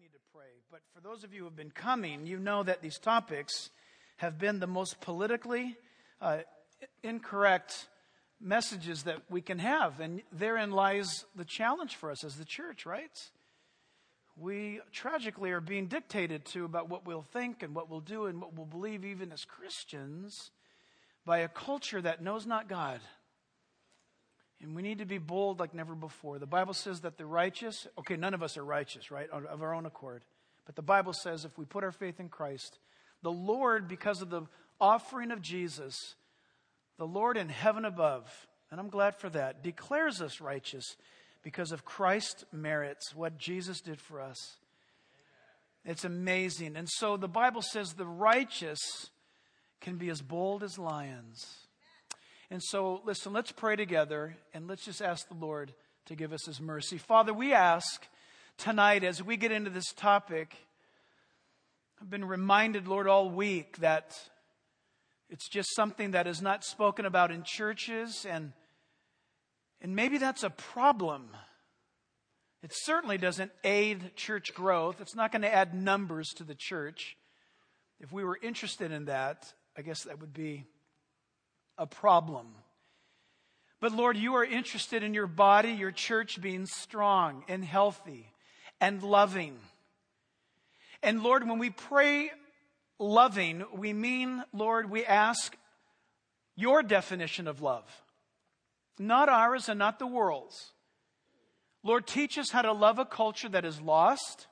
need to pray, but for those of you who have been coming, you know that these topics have been the most politically incorrect messages that we can have, and therein lies the challenge for us as the church, right? We tragically are being dictated to about what we'll think and what we'll do and what we'll believe even as Christians by a culture that knows not God. And we need to be bold like never before. The Bible says that the righteous, okay, none of us are righteous, right, of our own accord. But the Bible says if we put our faith in Christ, the Lord, because of the offering of Jesus, the Lord in heaven above, and I'm glad for that, declares us righteous because of Christ's merits, what Jesus did for us. It's amazing. And so the Bible says the righteous can be as bold as lions. And so, listen, let's pray together and let's just ask the Lord to give us His mercy. Father, we ask tonight as we get into this topic, I've been reminded, Lord, all week that it's just something that is not spoken about in churches, and maybe that's a problem. It certainly doesn't aid church growth. It's not going to add numbers to the church. If we were interested in that, I guess that would be a problem. But Lord, you are interested in your body, your church being strong and healthy and loving. And Lord, when we pray loving, we mean, Lord, we ask your definition of love, not ours and not the world's. Lord, teach us how to love a culture that is lost,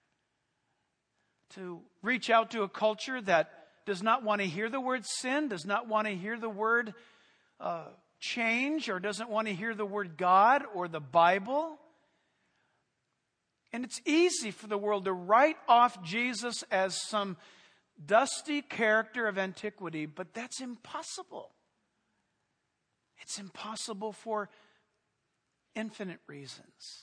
to reach out to a culture that does not want to hear the word sin, does not want to hear the word change, or doesn't want to hear the word God or the Bible. And it's easy for the world to write off Jesus as some dusty character of antiquity, but that's impossible. It's impossible for infinite reasons.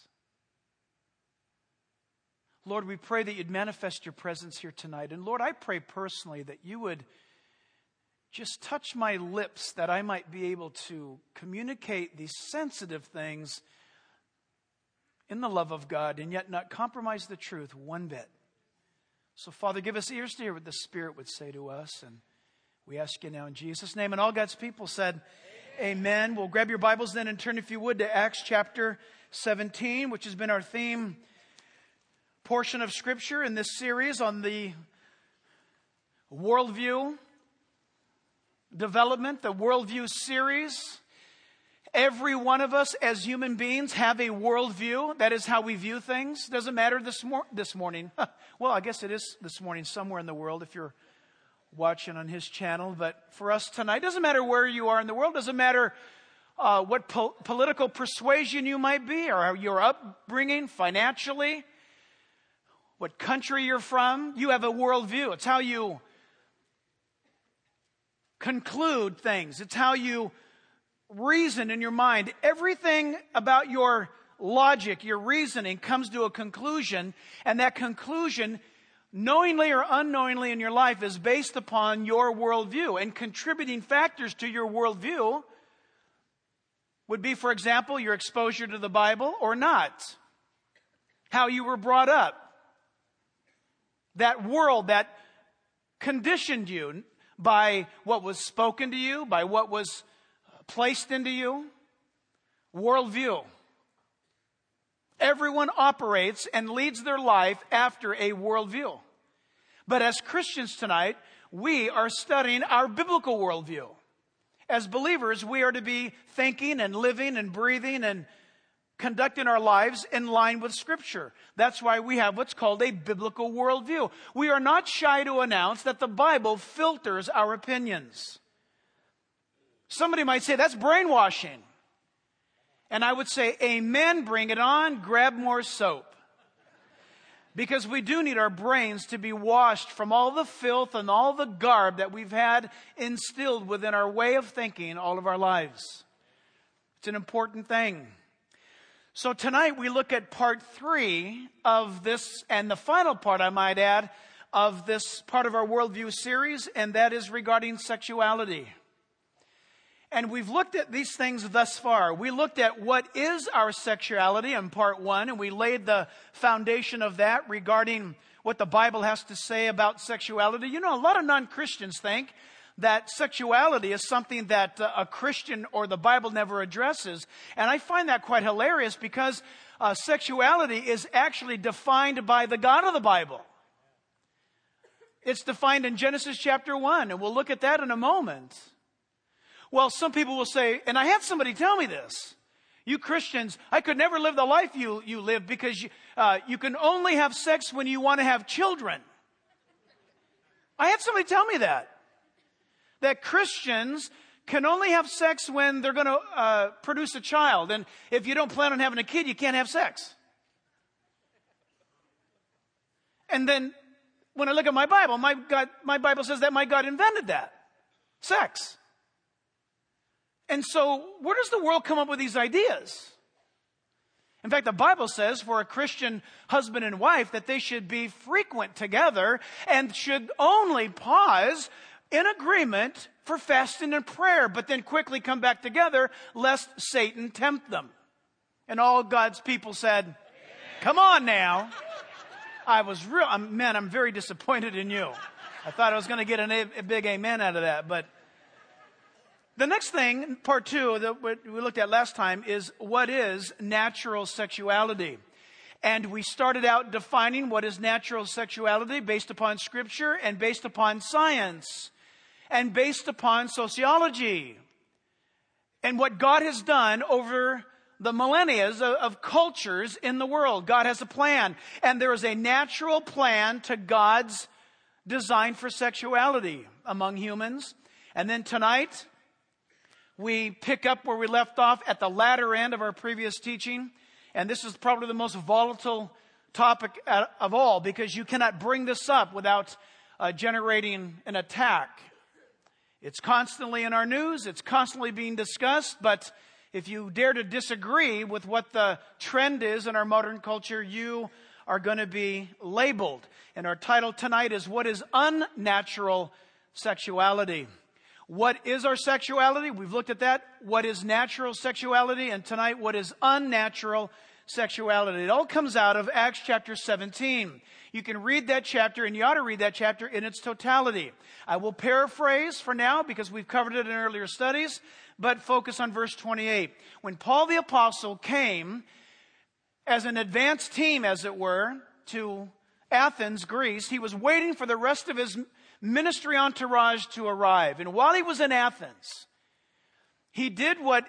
Lord, we pray that you'd manifest your presence here tonight. And Lord, I pray personally that you would just touch my lips that I might be able to communicate these sensitive things in the love of God and yet not compromise the truth one bit. So, Father, give us ears to hear what the Spirit would say to us. And we ask you now in Jesus' name. And all God's people said, Amen. We'll grab your Bibles then and turn, if you would, to Acts chapter 17, which has been our theme portion of Scripture in this series on the worldview development, the worldview series. Every one of us as human beings have a worldview. That is how we view things. Doesn't matter this morning. Well, I guess it is this morning somewhere in the world if you're watching on his channel. But for us tonight, doesn't matter where you are in the world. Doesn't matter what political persuasion you might be or your upbringing financially. What country you're from, you have a worldview. It's how you conclude things. It's how you reason in your mind. Everything about your logic, your reasoning comes to a conclusion, and that conclusion, knowingly or unknowingly in your life, is based upon your worldview. And contributing factors to your worldview would be, for example, your exposure to the Bible or not. How you were brought up. That world that conditioned you by what was spoken to you, by what was placed into you. Worldview. Everyone operates and leads their life after a worldview. But as Christians tonight, we are studying our biblical worldview. As believers, we are to be thinking and living and breathing and conducting our lives in line with Scripture. That's why we have what's called a biblical worldview. We are not shy to announce that the Bible filters our opinions. Somebody might say, that's brainwashing. And I would say, amen, bring it on, grab more soap. Because we do need our brains to be washed from all the filth and all the garb that we've had instilled within our way of thinking all of our lives. It's an important thing. So tonight we look at part 3 of this, and the final part, I might add, of this part of our worldview series, and that is regarding sexuality. And we've looked at these things thus far. We looked at what is our sexuality in part 1, and we laid the foundation of that regarding what the Bible has to say about sexuality. You know, a lot of non-Christians think that sexuality is something that a Christian or the Bible never addresses. And I find that quite hilarious because sexuality is actually defined by the God of the Bible. It's defined in Genesis chapter 1, and we'll look at that in a moment. Well, some people will say, and I had somebody tell me this, you Christians, I could never live the life you live because you can only have sex when you want to have children. I had somebody tell me that Christians can only have sex when they're going to produce a child. And if you don't plan on having a kid, you can't have sex. And then when I look at my Bible, my Bible says that my God invented that. Sex. And so where does the world come up with these ideas? In fact, the Bible says for a Christian husband and wife that they should be frequent together and should only pause in agreement for fasting and prayer, but then quickly come back together lest Satan tempt them. And all God's people said, amen. Come on now. I'm very disappointed in you. I thought I was going to get a big amen out of that. But the next thing, part 2, that we looked at last time, is what is natural sexuality. And we started out defining what is natural sexuality based upon Scripture and based upon science and based upon sociology. And what God has done over the millennia of cultures in the world. God has a plan. And there is a natural plan to God's design for sexuality among humans. And then tonight, we pick up where we left off at the latter end of our previous teaching. And this is probably the most volatile topic of all, because you cannot bring this up without generating an attack. It's constantly in our news. It's constantly being discussed. But if you dare to disagree with what the trend is in our modern culture, you are going to be labeled. And our title tonight is, What is Unnatural Sexuality? What is our sexuality? We've looked at that. What is natural sexuality? And tonight, what is unnatural sexuality? It all comes out of Acts chapter 17. You can read that chapter, and you ought to read that chapter in its totality. I will paraphrase for now because we've covered it in earlier studies, but focus on verse 28. When Paul the Apostle came as an advance team, as it were, to Athens, Greece, he was waiting for the rest of his ministry entourage to arrive. And while he was in Athens, he did what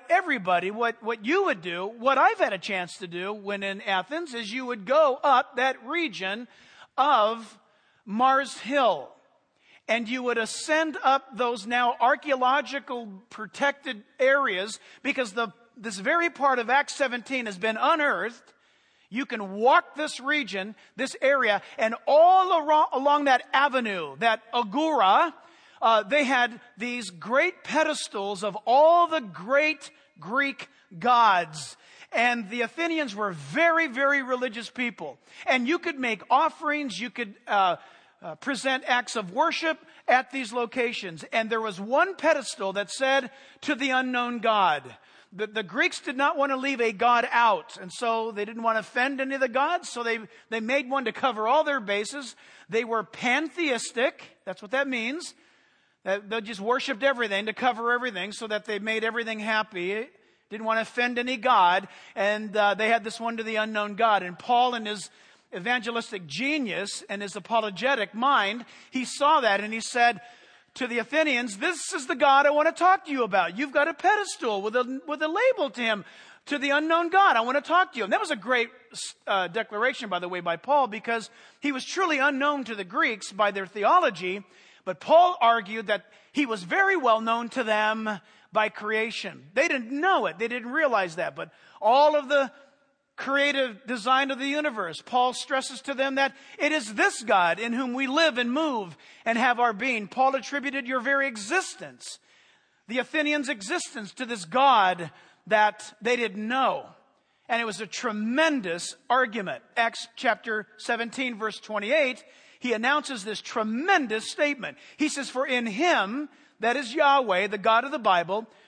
you would do, what I've had a chance to do when in Athens, is you would go up that region of Mars Hill. And you would ascend up those now archaeological protected areas because this very part of Acts 17 has been unearthed. You can walk this region, this area, and all along that avenue, that agora, they had these great pedestals of all the great Greek gods. And the Athenians were very, very religious people. And you could make offerings, you could present acts of worship at these locations. And there was one pedestal that said, to the unknown God. The Greeks did not want to leave a god out, and so they didn't want to offend any of the gods, so they made one to cover all their bases. They were pantheistic. That's what that means. They just worshipped everything to cover everything so that they made everything happy. Didn't want to offend any god, and they had this one to the unknown God. And Paul, in his evangelistic genius and his apologetic mind, he saw that and he said to the Athenians, this is the God I want to talk to you about. You've got a pedestal with a label to him, to the unknown God. I want to talk to you. And that was a great declaration, by the way, by Paul, because he was truly unknown to the Greeks by their theology. But Paul argued that he was very well known to them by creation. They didn't know it. They didn't realize that. But all of the creative design of the universe, Paul stresses to them that it is this God in whom we live and move and have our being. Paul attributed your very existence, the Athenians' existence, to this God that they didn't know. And it was a tremendous argument. Acts chapter 17, verse 28, he announces this tremendous statement. He says, for in him, that is Yahweh, the God of the Bible,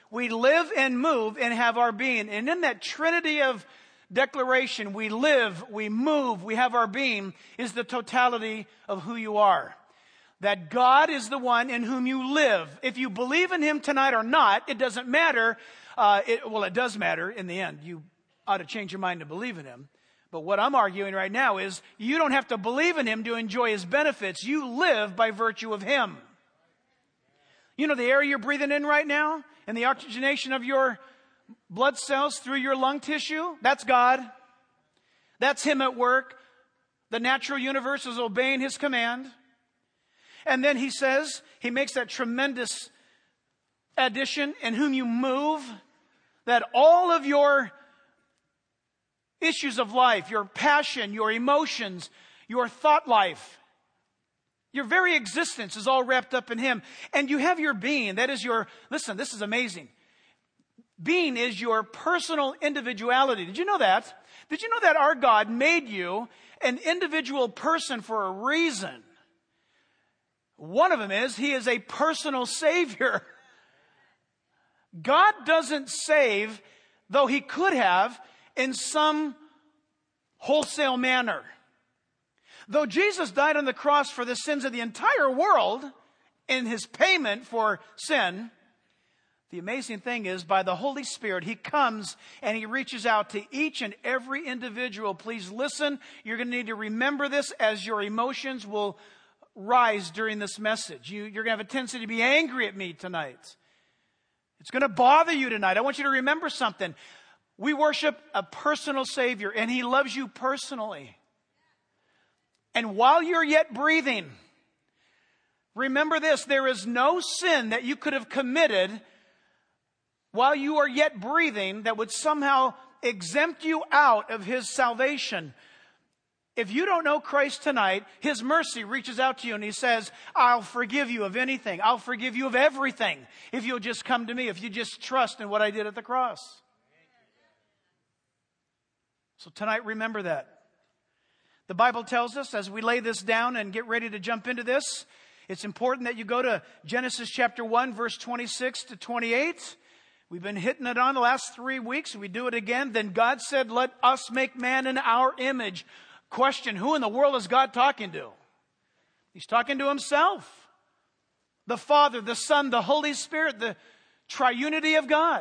We live and move and have our being. And in that trinity of declaration, we live, we move, we have our being, is the totality of who you are. That God is the one in whom you live. If you believe in Him tonight or not, it doesn't matter. It does matter in the end. You ought to change your mind to believe in Him. But what I'm arguing right now is you don't have to believe in Him to enjoy His benefits. You live by virtue of Him. You know the air you're breathing in right now and the oxygenation of your blood cells through your lung tissue? That's God. That's Him at work. The natural universe is obeying His command. And then He says, He makes that tremendous addition, in whom you move, that all of your issues of life, your passion, your emotions, your thought life, your very existence is all wrapped up in Him. And you have your being. That is your, listen, this is amazing. Being is your personal individuality. Did you know that? Did you know that our God made you an individual person for a reason? One of them is He is a personal Savior. God doesn't save, though He could have, in some wholesale manner. Though Jesus died on the cross for the sins of the entire world in His payment for sin, the amazing thing is, by the Holy Spirit, He comes and He reaches out to each and every individual. Please listen. You're going to need to remember this as your emotions will rise during this message. You're going to have a tendency to be angry at me tonight. It's going to bother you tonight. I want you to remember something. We worship a personal Savior, and He loves you personally. And while you're yet breathing, remember this, there is no sin that you could have committed while you are yet breathing that would somehow exempt you out of His salvation. If you don't know Christ tonight, His mercy reaches out to you and He says, I'll forgive you of anything. I'll forgive you of everything if you'll just come to me, if you just trust in what I did at the cross. So tonight, remember that. The Bible tells us, as we lay this down and get ready to jump into this, it's important that you go to Genesis chapter 1, verse 26 to 28. We've been hitting it on the last 3 weeks. We do it again. Then God said, let us make man in our image. Question, who in the world is God talking to? He's talking to Himself. The Father, the Son, the Holy Spirit, the triunity of God.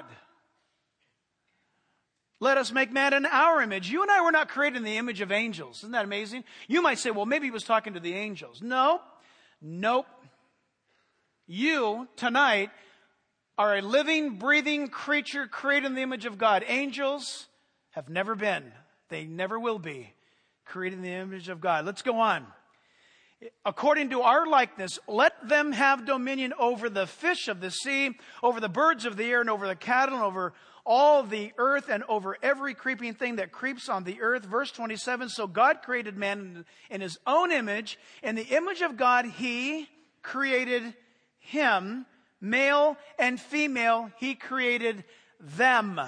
Let us make man in our image. You and I were not created in the image of angels. Isn't that amazing? You might say, well, maybe He was talking to the angels. No. Nope. You, tonight, are a living, breathing creature created in the image of God. Angels have never been. They never will be created in the image of God. Let's go on. According to our likeness, let them have dominion over the fish of the sea, over the birds of the air, and over the cattle, and over all the earth, and over every creeping thing that creeps on the earth. Verse 27, so God created man in His own image. In the image of God, He created him. Male and female, He created them.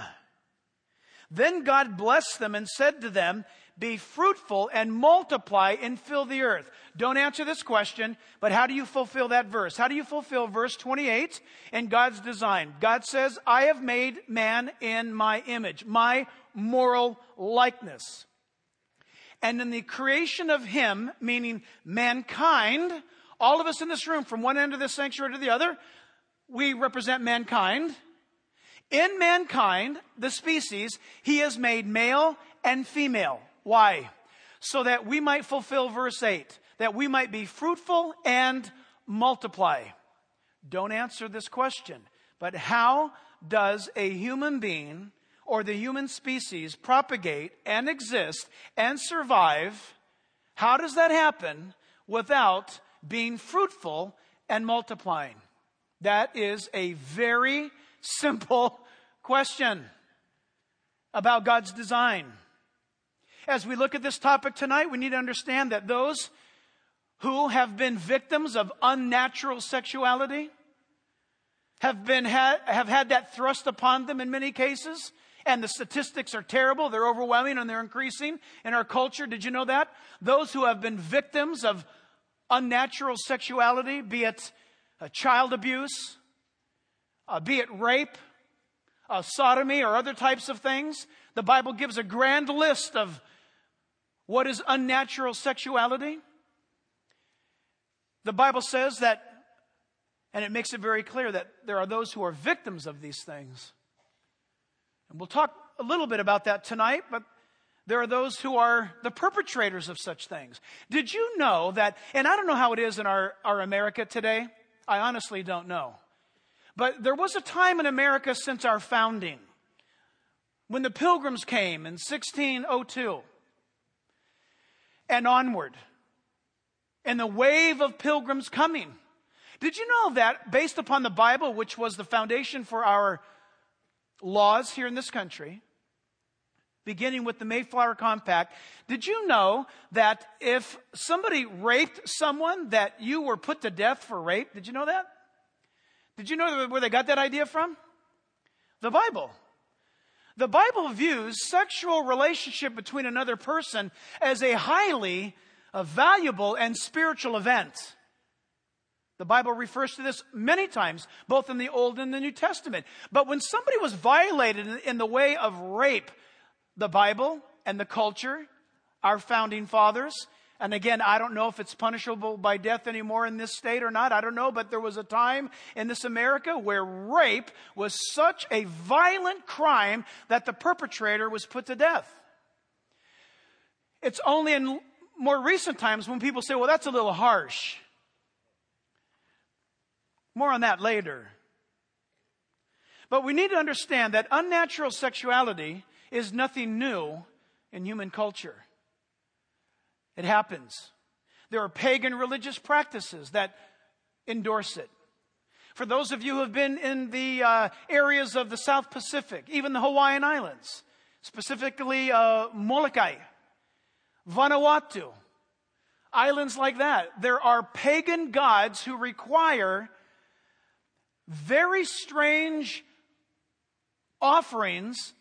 Then God blessed them and said to them, be fruitful and multiply and fill the earth. Don't answer this question, but how do you fulfill that verse? How do you fulfill verse 28 in God's design? God says, I have made man in my image, my moral likeness. And in the creation of him, meaning mankind, all of us in this room, from one end of the sanctuary to the other, we represent mankind. In mankind, the species, He has made male and female. Why? So that we might fulfill verse 8, that we might be fruitful and multiply. Don't answer this question, but how does a human being or the human species propagate and exist and survive? How does that happen without being fruitful and multiplying? That is a very simple question about God's design. As we look at this topic tonight, we need to understand that those who have been victims of unnatural sexuality have had that thrust upon them in many cases, and the statistics are terrible. They're overwhelming and they're increasing in our culture. Did you know that? Those who have been victims of unnatural sexuality, be it child abuse, be it rape, sodomy or other types of things. The Bible gives a grand list of what is unnatural sexuality. The Bible says that, and it makes it very clear that there are those who are victims of these things. And we'll talk a little bit about that tonight, but there are those who are the perpetrators of such things. Did you know that, and I don't know how it is in our America today. I honestly don't know. But there was a time in America since our founding when the Pilgrims came in 1602 and onward, and the wave of pilgrims coming. Did you know that based upon the Bible, which was the foundation for our laws here in this country, beginning with the Mayflower Compact, did you know that if somebody raped someone that you were put to death for rape? Did you know that? Did you know where they got that idea from? The Bible. The Bible views sexual relationship between another person as a highly valuable and spiritual event. The Bible refers to this many times, both in the Old and the New Testament. But when somebody was violated in the way of rape, the Bible and the culture, our founding fathers, and again, I don't know if it's punishable by death anymore in this state or not. I don't know, but there was a time in this America where rape was such a violent crime that the perpetrator was put to death. It's only in more recent times when people say, well, that's a little harsh. More on that later. But we need to understand that unnatural sexuality is nothing new in human culture. It happens. There are pagan religious practices that endorse it. For those of you who have been in the areas of the South Pacific, even the Hawaiian Islands, specifically Molokai, Vanuatu, islands like that, there are pagan gods who require very strange offerings,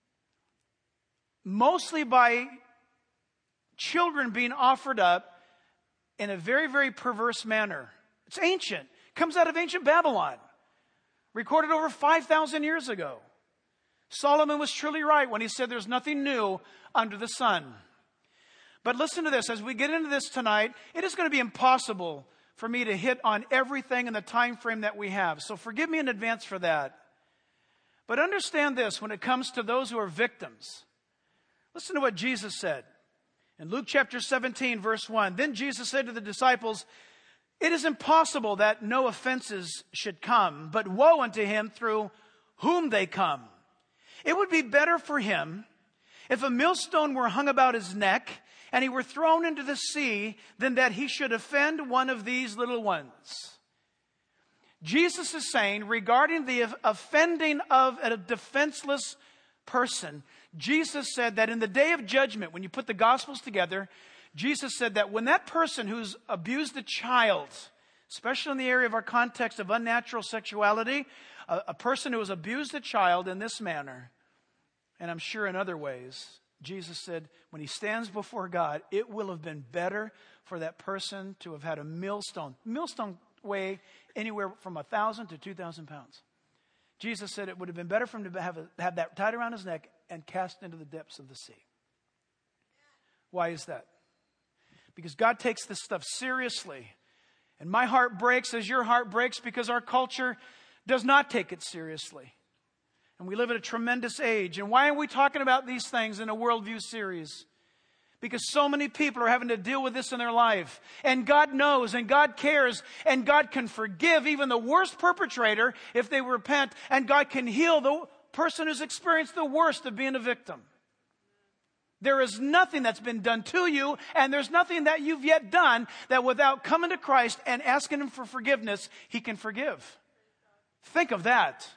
mostly by children being offered up in a very, very perverse manner. It's ancient. It comes out of ancient Babylon, recorded over 5,000 years ago. Solomon was truly right when he said there's nothing new under the sun. But listen to this. As we get into this tonight, it is going to be impossible for me to hit on everything in the time frame that we have. So forgive me in advance for that. But understand this when it comes to those who are victims. Listen to what Jesus said. In Luke chapter 17, verse 1, then Jesus said to the disciples, it is impossible that no offenses should come, but woe unto him through whom they come. It would be better for him if a millstone were hung about his neck and he were thrown into the sea than that he should offend one of these little ones. Jesus is saying regarding the offending of a defenseless person, Jesus said that in the day of judgment, when you put the Gospels together, Jesus said that when that person who's abused a child, especially in the area of our context of unnatural sexuality, a person who has abused a child in this manner, and I'm sure in other ways, Jesus said when he stands before God, it will have been better for that person to have had a millstone. Millstone weigh anywhere from 1,000 to 2,000 pounds. Jesus said it would have been better for him to have that tied around his neck and cast into the depths of the sea. Why is that? Because God takes this stuff seriously. And my heart breaks as your heart breaks because our culture does not take it seriously. And we live in a tremendous age. And why are we talking about these things in a worldview series? Because so many people are having to deal with this in their life. And God knows, and God cares, and God can forgive even the worst perpetrator if they repent. And God can heal the person who's experienced the worst of being a victim. There is nothing that's been done to you, and there's nothing that you've yet done that without coming to Christ and asking Him for forgiveness, He can forgive. Think of that.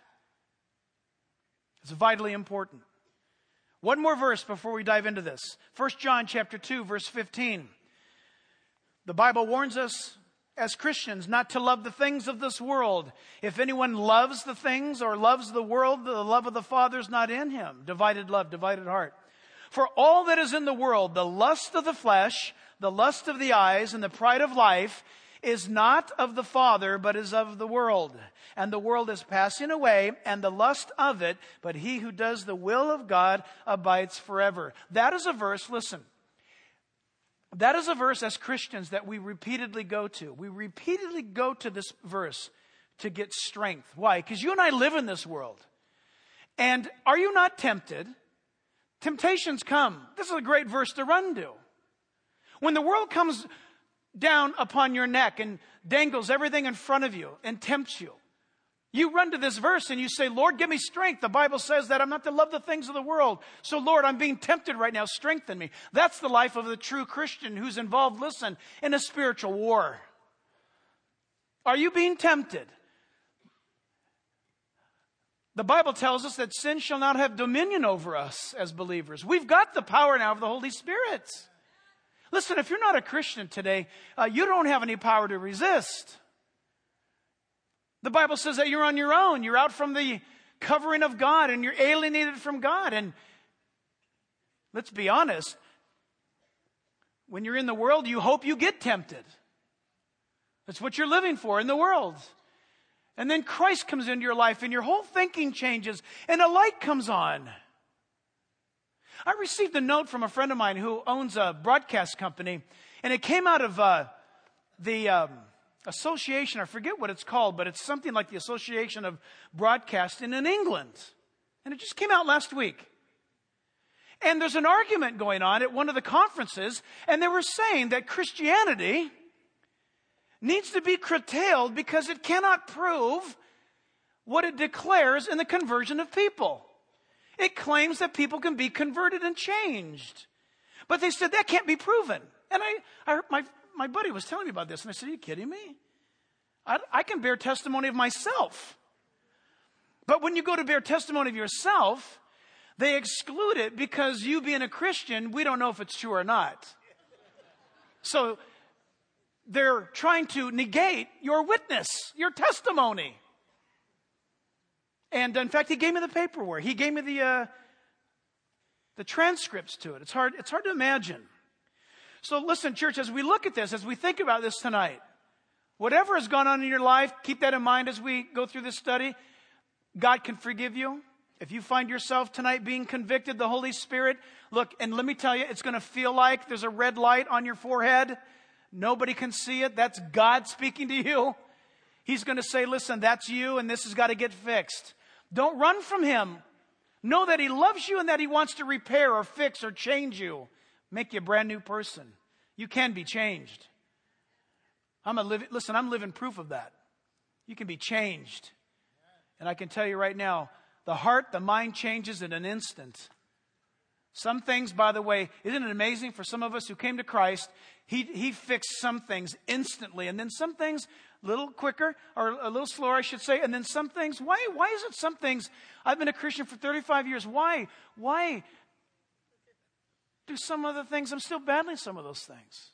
It's vitally important. One more verse before we dive into this. 1 John chapter 2, verse 15. The Bible warns us as Christians not to love the things of this world. If anyone loves the things or loves the world, the love of the Father is not in him. Divided love, divided heart. For all that is in the world, the lust of the flesh, the lust of the eyes, and the pride of life, is not of the Father, but is of the world. And the world is passing away, and the lust of it, but he who does the will of God abides forever. That is a verse, listen. That is a verse as Christians that we repeatedly go to. We repeatedly go to this verse to get strength. Why? Because you and I live in this world. And are you not tempted? Temptations come. This is a great verse to run to. When the world comes down upon your neck and dangles everything in front of you and tempts you, you run to this verse and you say, Lord, give me strength. The Bible says that I'm not to love the things of the world. So, Lord, I'm being tempted right now. Strengthen me. That's the life of the true Christian who's involved, listen, in a spiritual war. Are you being tempted? The Bible tells us that sin shall not have dominion over us as believers. We've got the power now of the Holy Spirit. Listen, if you're not a Christian today, you don't have any power to resist. The Bible says that you're on your own. You're out from the covering of God and you're alienated from God. And let's be honest, when you're in the world, you hope you get tempted. That's what you're living for in the world. And then Christ comes into your life and your whole thinking changes and a light comes on. I received a note from a friend of mine who owns a broadcast company, and it came out of the association, I forget what it's called, but it's something like the Association of Broadcasting in England. And it just came out last week. And there's an argument going on at one of the conferences, and they were saying that Christianity needs to be curtailed because it cannot prove what it declares in the conversion of people. It claims that people can be converted and changed. But they said that can't be proven. And my buddy was telling me about this, and I said, are you kidding me? I can bear testimony of myself. But when you go to bear testimony of yourself, they exclude it because you being a Christian, we don't know if it's true or not. So they're trying to negate your witness, your testimony. And in fact, he gave me the paperwork. He gave me the transcripts to it. It's hard to imagine. So listen, church, as we look at this, as we think about this tonight, whatever has gone on in your life, keep that in mind as we go through this study. God can forgive you. If you find yourself tonight being convicted, the Holy Spirit, look, and let me tell you, it's going to feel like there's a red light on your forehead. Nobody can see it. That's God speaking to you. He's going to say, listen, that's you, and this has got to get fixed. Don't run from Him. Know that He loves you and that He wants to repair or fix or change you. Make you a brand new person. You can be changed. I'm living proof of that. You can be changed. And I can tell you right now, the heart, the mind changes in an instant. Some things, by the way, isn't it amazing for some of us who came to Christ, He fixed some things instantly, and then some things a little quicker, or a little slower, I should say, and then some things, why is it some things, I've been a Christian for 35 years, why do some of the things, I'm still battling some of those things?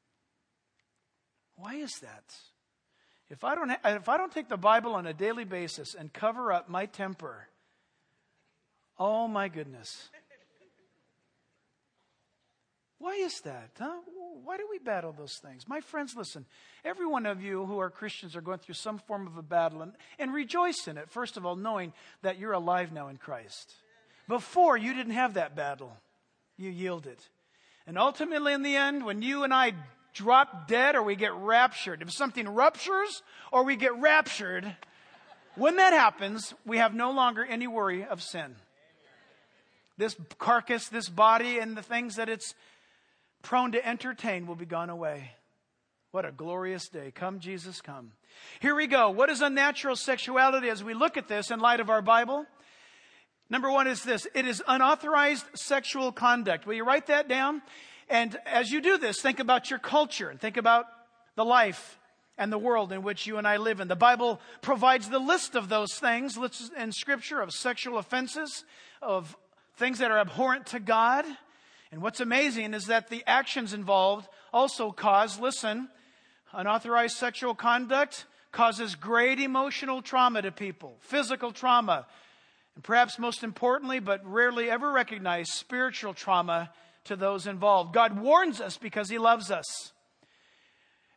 Why is that? If I don't take the Bible on a daily basis and cover up my temper, oh my goodness. Why is that? Huh? Why do we battle those things? My friends, listen, every one of you who are Christians are going through some form of a battle, and rejoice in it. First of all, knowing that you're alive now in Christ. Before, you didn't have that battle. You yielded. And ultimately, in the end, when you and I drop dead or we get raptured, if something ruptures or we get raptured, when that happens, we have no longer any worry of sin. This carcass, this body, and the things that it's prone to entertain will be gone away. What a glorious day. Come, Jesus, come. Here we go. What is unnatural sexuality as we look at this in light of our Bible? Number one is this. It is unauthorized sexual conduct. Will you write that down? And as you do this, think about your culture and think about the life and the world in which you and I live in. The Bible provides the list of those things in Scripture, of sexual offenses, of things that are abhorrent to God. And what's amazing is that the actions involved also cause, listen, unauthorized sexual conduct causes great emotional trauma to people, physical trauma, and perhaps most importantly, but rarely ever recognized, spiritual trauma to those involved. God warns us because He loves us.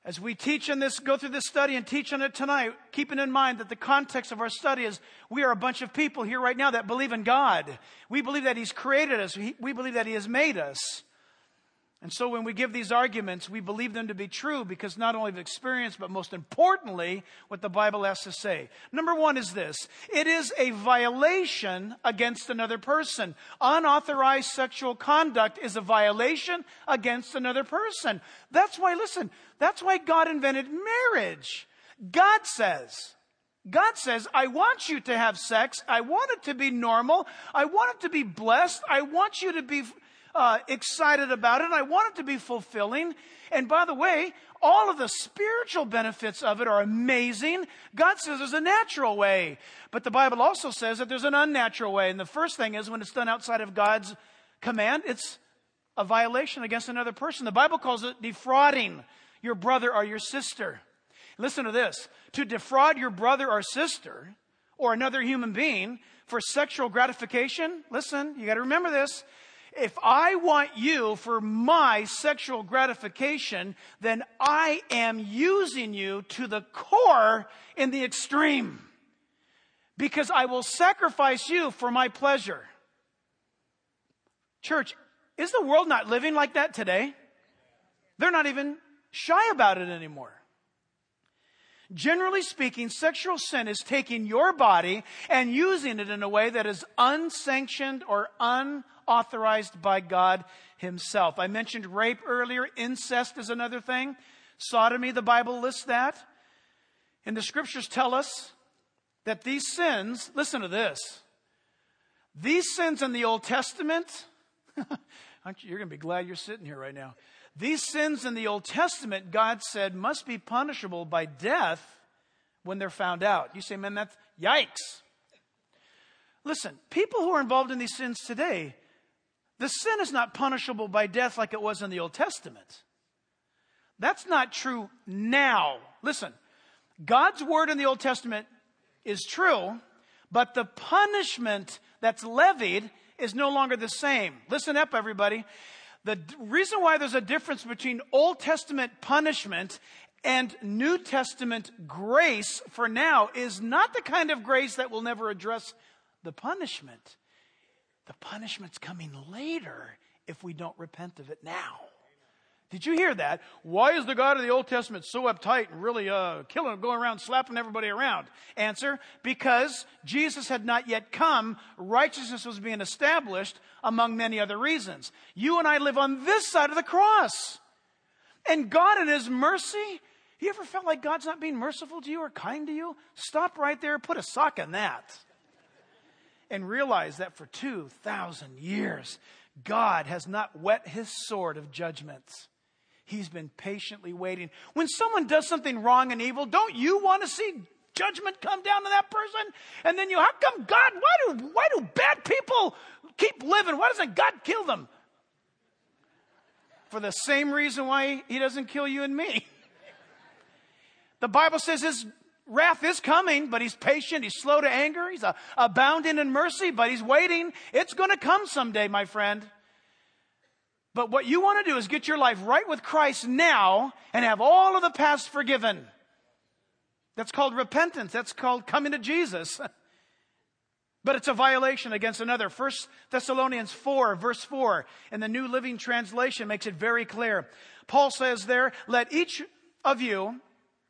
As we teach in this, go through this study and teach on it tonight, keeping in mind that the context of our study is we are a bunch of people here right now that believe in God. We believe that He's created us. We believe that He has made us. And so when we give these arguments, we believe them to be true because not only of experience, but most importantly, what the Bible has to say. Number one is this. It is a violation against another person. Unauthorized sexual conduct is a violation against another person. That's why God invented marriage. God says, I want you to have sex. I want it to be normal. I want it to be blessed. I want you to be excited about it. I want it to be fulfilling. And by the way, all of the spiritual benefits of it are amazing. God says there's a natural way. But the Bible also says that there's an unnatural way. And the first thing is when it's done outside of God's command, it's a violation against another person. The Bible calls it defrauding your brother or your sister. Listen to this. To defraud your brother or sister or another human being for sexual gratification, listen, you got to remember this. If I want you for my sexual gratification, then I am using you to the core in the extreme. Because I will sacrifice you for my pleasure. Church, is the world not living like that today? They're not even shy about it anymore. Generally speaking, sexual sin is taking your body and using it in a way that is unsanctioned or unauthorized by God Himself. I mentioned rape earlier. Incest is another thing. Sodomy, the Bible lists that. And the Scriptures tell us that these sins, listen to this, these sins in the Old Testament, you're going to be glad you're sitting here right now. These sins in the Old Testament, God said, must be punishable by death when they're found out. You say, man, that's yikes. Listen, people who are involved in these sins today, the sin is not punishable by death like it was in the Old Testament. That's not true now. Listen, God's word in the Old Testament is true, but the punishment that's levied is no longer the same. Listen up, everybody. The reason why there's a difference between Old Testament punishment and New Testament grace for now is not the kind of grace that will never address the punishment. The punishment's coming later if we don't repent of it now. Did you hear that? Why is the God of the Old Testament so uptight and really going around slapping everybody around? Answer, because Jesus had not yet come. Righteousness was being established among many other reasons. You and I live on this side of the cross. And God in His mercy, you ever felt like God's not being merciful to you or kind to you? Stop right there, put a sock in that. And realize that for 2,000 years, God has not whet His sword of judgments. He's been patiently waiting. When someone does something wrong and evil, don't you want to see judgment come down to that person? And then how come God, why do bad people keep living? Why doesn't God kill them? For the same reason why He doesn't kill you and me. The Bible says His wrath is coming, but He's patient. He's slow to anger. He's abounding in mercy, but He's waiting. It's going to come someday, my friend. But what you want to do is get your life right with Christ now and have all of the past forgiven. That's called repentance. That's called coming to Jesus. But it's a violation against another. 1 Thessalonians 4, verse 4, in the New Living Translation makes it very clear. Paul says there, let each of you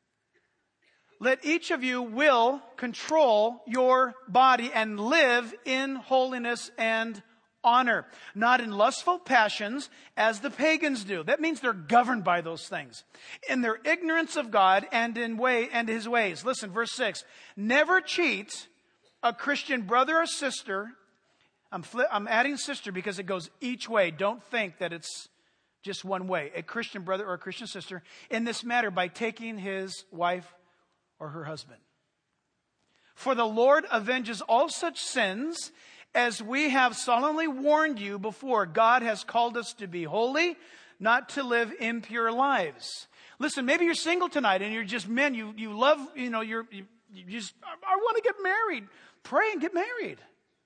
will control your body and live in holiness and honor, not in lustful passions as the pagans do. That means they're governed by those things. In their ignorance of God and His ways. Listen, verse 6. Never cheat a Christian brother or sister. I'm adding sister because it goes each way. Don't think that it's just one way. A Christian brother or a Christian sister in this matter by taking his wife or her husband. For the Lord avenges all such sins, as we have solemnly warned you before. God has called us to be holy, not to live impure lives. Listen, maybe you're single tonight and you're just men. You love, you just, I want to get married. Pray and get married.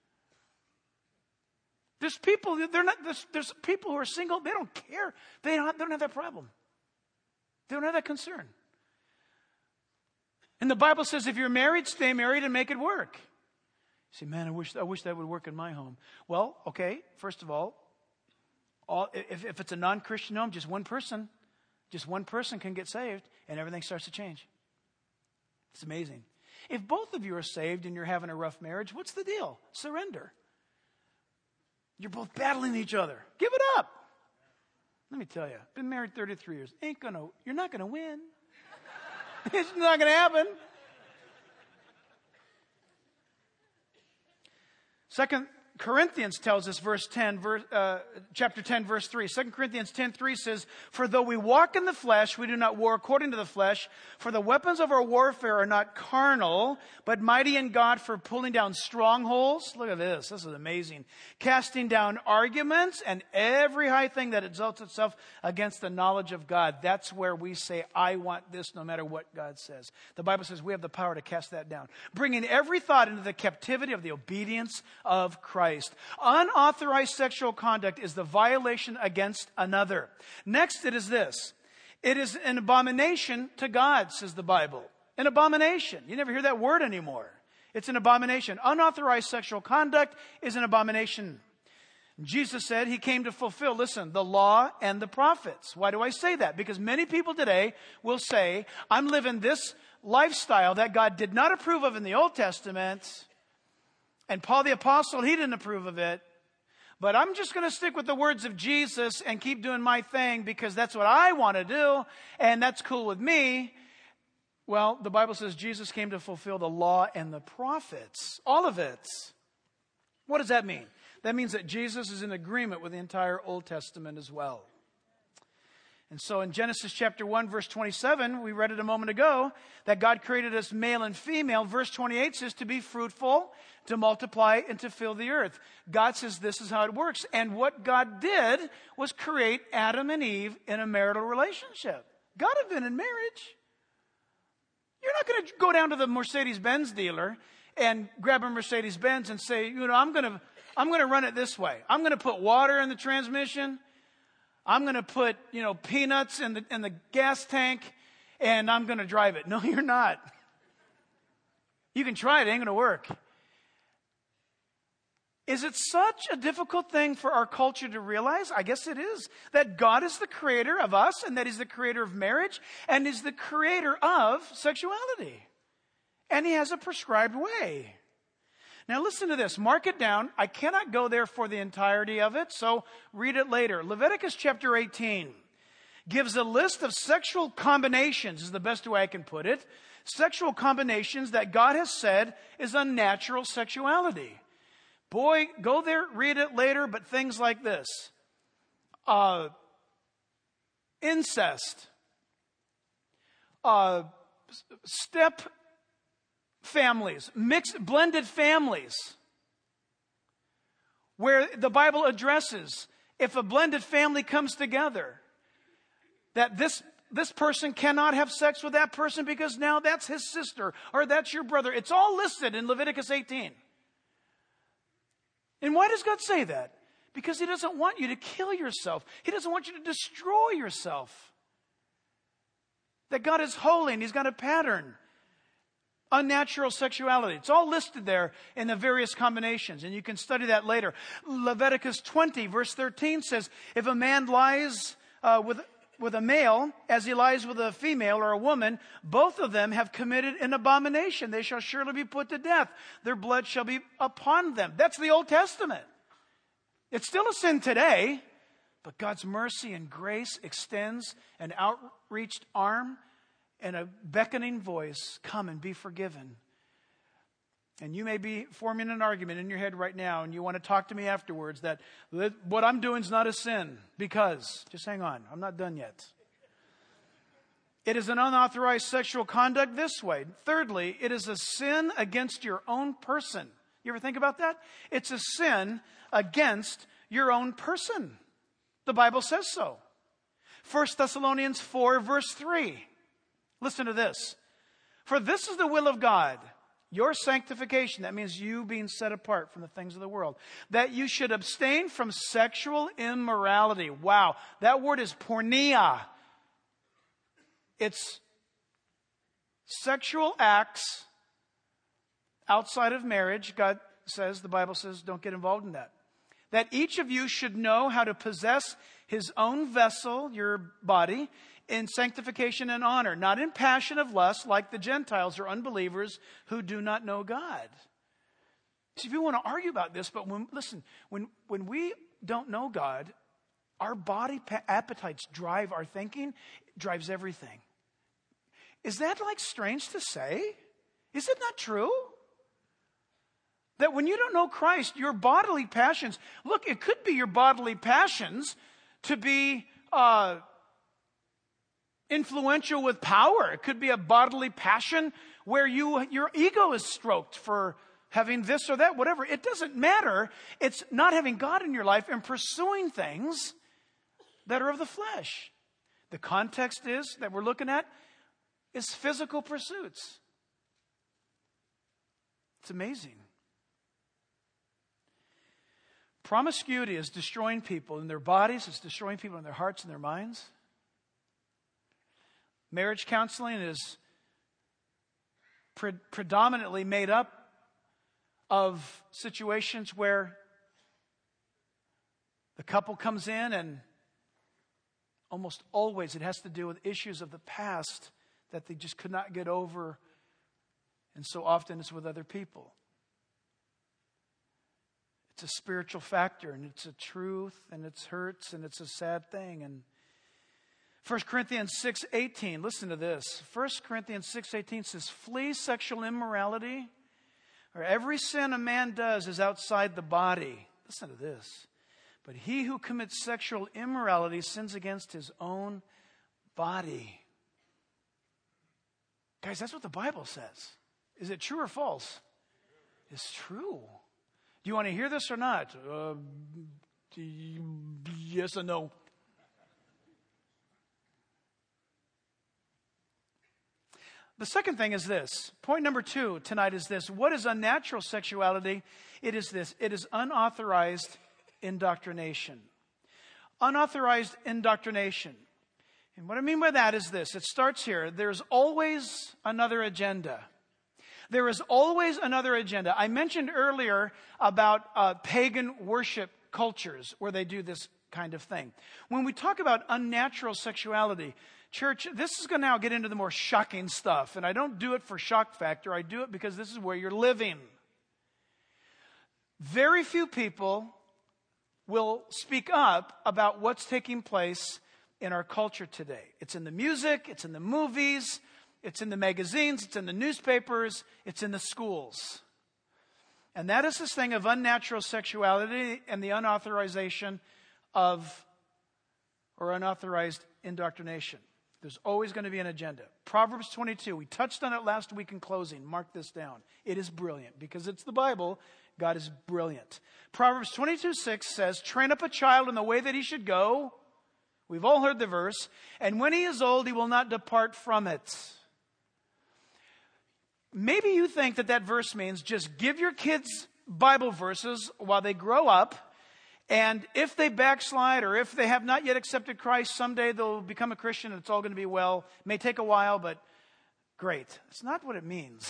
There's people who are single. They don't care. They don't have that problem. They don't have that concern. And the Bible says if you're married, stay married and make it work. You say, man, I wish that would work in my home. Well, okay, first of all, if it's a non-Christian home, just one person can get saved and everything starts to change. It's amazing. If both of you are saved and you're having a rough marriage, what's the deal? Surrender. You're both battling each other. Give it up. Let me tell you, been married 33 years. You're not going to win. It's not going to happen. Second Corinthians tells us, chapter 10, verse 3. 2 Corinthians 10:3 says, for though we walk in the flesh, we do not war according to the flesh. For the weapons of our warfare are not carnal, but mighty in God for pulling down strongholds. Look at this. This is amazing. Casting down arguments and every high thing that exalts itself against the knowledge of God. That's where we say, I want this no matter what God says. The Bible says we have the power to cast that down. Bringing every thought into the captivity of the obedience of Christ. Unauthorized sexual conduct is the violation against another. Next, it is this. It is an abomination to God, says the Bible. An abomination. You never hear that word anymore. It's an abomination. Unauthorized sexual conduct is an abomination. Jesus said he came to fulfill, listen, the law and the prophets. Why do I say that? Because many people today will say, I'm living this lifestyle that God did not approve of in the Old Testament. And Paul the Apostle, he didn't approve of it. But I'm just going to stick with the words of Jesus and keep doing my thing because that's what I want to do. And that's cool with me. Well, the Bible says Jesus came to fulfill the law and the prophets. All of it. What does that mean? That means that Jesus is in agreement with the entire Old Testament as well. And so in Genesis chapter 1, verse 27, we read it a moment ago, that God created us male and female. Verse 28 says to be fruitful, to multiply, and to fill the earth. God says this is how it works. And what God did was create Adam and Eve in a marital relationship. God had been in marriage. You're not going to go down to the Mercedes-Benz dealer and grab a Mercedes-Benz and say, I'm going to run it this way. I'm going to put water in the transmission. I'm going to put, peanuts in the gas tank, and I'm going to drive it. No, you're not. You can try it. It ain't going to work. Is it such a difficult thing for our culture to realize? I guess it is. That God is the creator of us, and that He's the creator of marriage, and is the creator of sexuality. And He has a prescribed way. Now listen to this. Mark it down. I cannot go there for the entirety of it, so read it later. Leviticus chapter 18 gives a list of sexual combinations, is the best way I can put it. Sexual combinations that God has said is unnatural sexuality. Boy, go there, read it later, but things like this. Incest. Step families, mixed, blended families, where the Bible addresses if a blended family comes together, that this person cannot have sex with that person because now that's his sister or that's your brother. It's all listed in Leviticus 18. And why does God say that? Because He doesn't want you to kill yourself. He doesn't want you to destroy yourself. That God is holy and He's got a pattern. Unnatural sexuality. It's all listed there in the various combinations, and you can study that later. Leviticus 20, verse 13 says, if a man lies with a male as he lies with a female or a woman, both of them have committed an abomination. They shall surely be put to death. Their blood shall be upon them. That's the Old Testament. It's still a sin today, but God's mercy and grace extends an outreached arm and a beckoning voice, come and be forgiven. And you may be forming an argument in your head right now, and you want to talk to me afterwards that what I'm doing is not a sin because, just hang on, I'm not done yet. It is an unauthorized sexual conduct this way. Thirdly, it is a sin against your own person. You ever think about that? It's a sin against your own person. The Bible says so. 1 Thessalonians 4, verse 3. Listen to this. For this is the will of God, your sanctification. That means you being set apart from the things of the world. That you should abstain from sexual immorality. Wow. That word is porneia. It's sexual acts outside of marriage. God says, the Bible says, don't get involved in that. That each of you should know how to possess his own vessel, your body, in sanctification and honor, not in passion of lust like the Gentiles or unbelievers who do not know God. See, if you want to argue about this, but when we don't know God, our body appetites drive our thinking, drives everything. Is that like strange to say? Is it not true? That when you don't know Christ, your bodily passions, look, it could be your bodily passions to be influential with power. It could be a bodily passion where your ego is stroked for having this or that, whatever. It doesn't matter. It's not having God in your life and pursuing things that are of the flesh. The context is that we're looking at is physical pursuits. It's amazing. Promiscuity is destroying people in their bodies. It's destroying people in their hearts and their minds. Marriage counseling is predominantly made up of situations where the couple comes in and almost always it has to do with issues of the past that they just could not get over. And so often it's with other people. It's a spiritual factor, and it's a truth, and it hurts, and it's a sad thing. And 1 Corinthians 6:18, listen to this. 1 Corinthians 6:18 says, flee sexual immorality, or every sin a man does is outside the body. Listen to this. But he who commits sexual immorality sins against his own body. Guys, that's what the Bible says. Is it true or false? It's true. Do you want to hear this or not? Yes or no? The second thing is this. Point number 2 tonight is this. What is unnatural sexuality? It is this. It is unauthorized indoctrination. Unauthorized indoctrination. And what I mean by that is this. It starts here. There's always another agenda. There is always another agenda. I mentioned earlier about pagan worship cultures where they do this kind of thing. When we talk about unnatural sexuality, church, this is going to now get into the more shocking stuff. And I don't do it for shock factor. I do it because this is where you're living. Very few people will speak up about what's taking place in our culture today. It's in the music, it's in the movies, it's in the magazines, it's in the newspapers, it's in the schools. And that is this thing of unnatural sexuality and the unauthorization of, or unauthorized indoctrination. There's always going to be an agenda. Proverbs 22, we touched on it last week in closing. Mark this down. It is brilliant because it's the Bible. God is brilliant. Proverbs 22:6 says, train up a child in the way that he should go. We've all heard the verse. And when he is old, he will not depart from it. Maybe you think that verse means just give your kids Bible verses while they grow up. And if they backslide or if they have not yet accepted Christ, someday they'll become a Christian and it's all going to be well. It may take a while, but great. That's not what it means.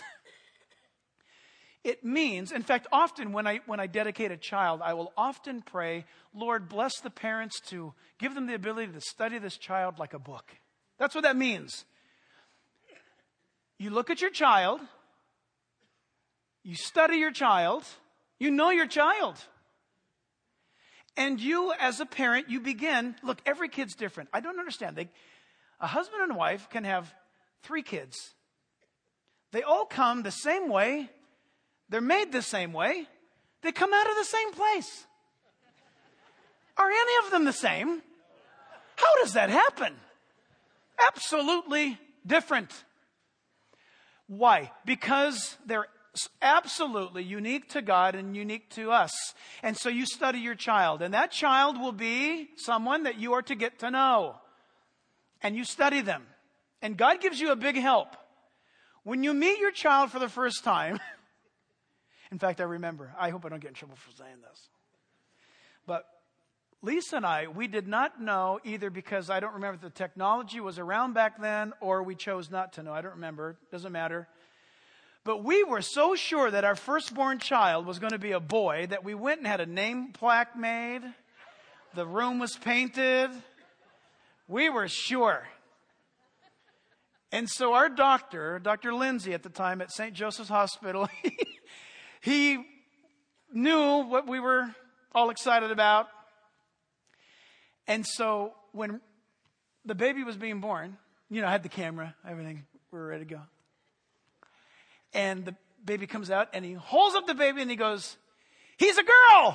It means, in fact, often when I dedicate a child, I will often pray, Lord, bless the parents to give them the ability to study this child like a book. That's what that means. You look at your child, you study your child, you know your child. And you, as a parent, you begin, look, every kid's different. I don't understand. A husband and wife can have 3 kids. They all come the same way. They're made the same way. They come out of the same place. Are any of them the same? How does that happen? Absolutely different. Why? Because they're absolutely unique to God and unique to us. And so you study your child, and that child will be someone that you are to get to know. And you study them. And God gives you a big help. When you meet your child for the first time, in fact, I remember, I hope I don't get in trouble for saying this. But Lisa and I, we did not know, either because I don't remember if the technology was around back then or we chose not to know. I don't remember. Doesn't matter. But we were so sure that our firstborn child was going to be a boy that we went and had a name plaque made. The room was painted. We were sure. And so our doctor, Dr. Lindsay at the time at St. Joseph's Hospital, he knew what we were all excited about. And so when the baby was being born, I had the camera, everything, we were ready to go. And the baby comes out and he holds up the baby and he goes, "He's a girl."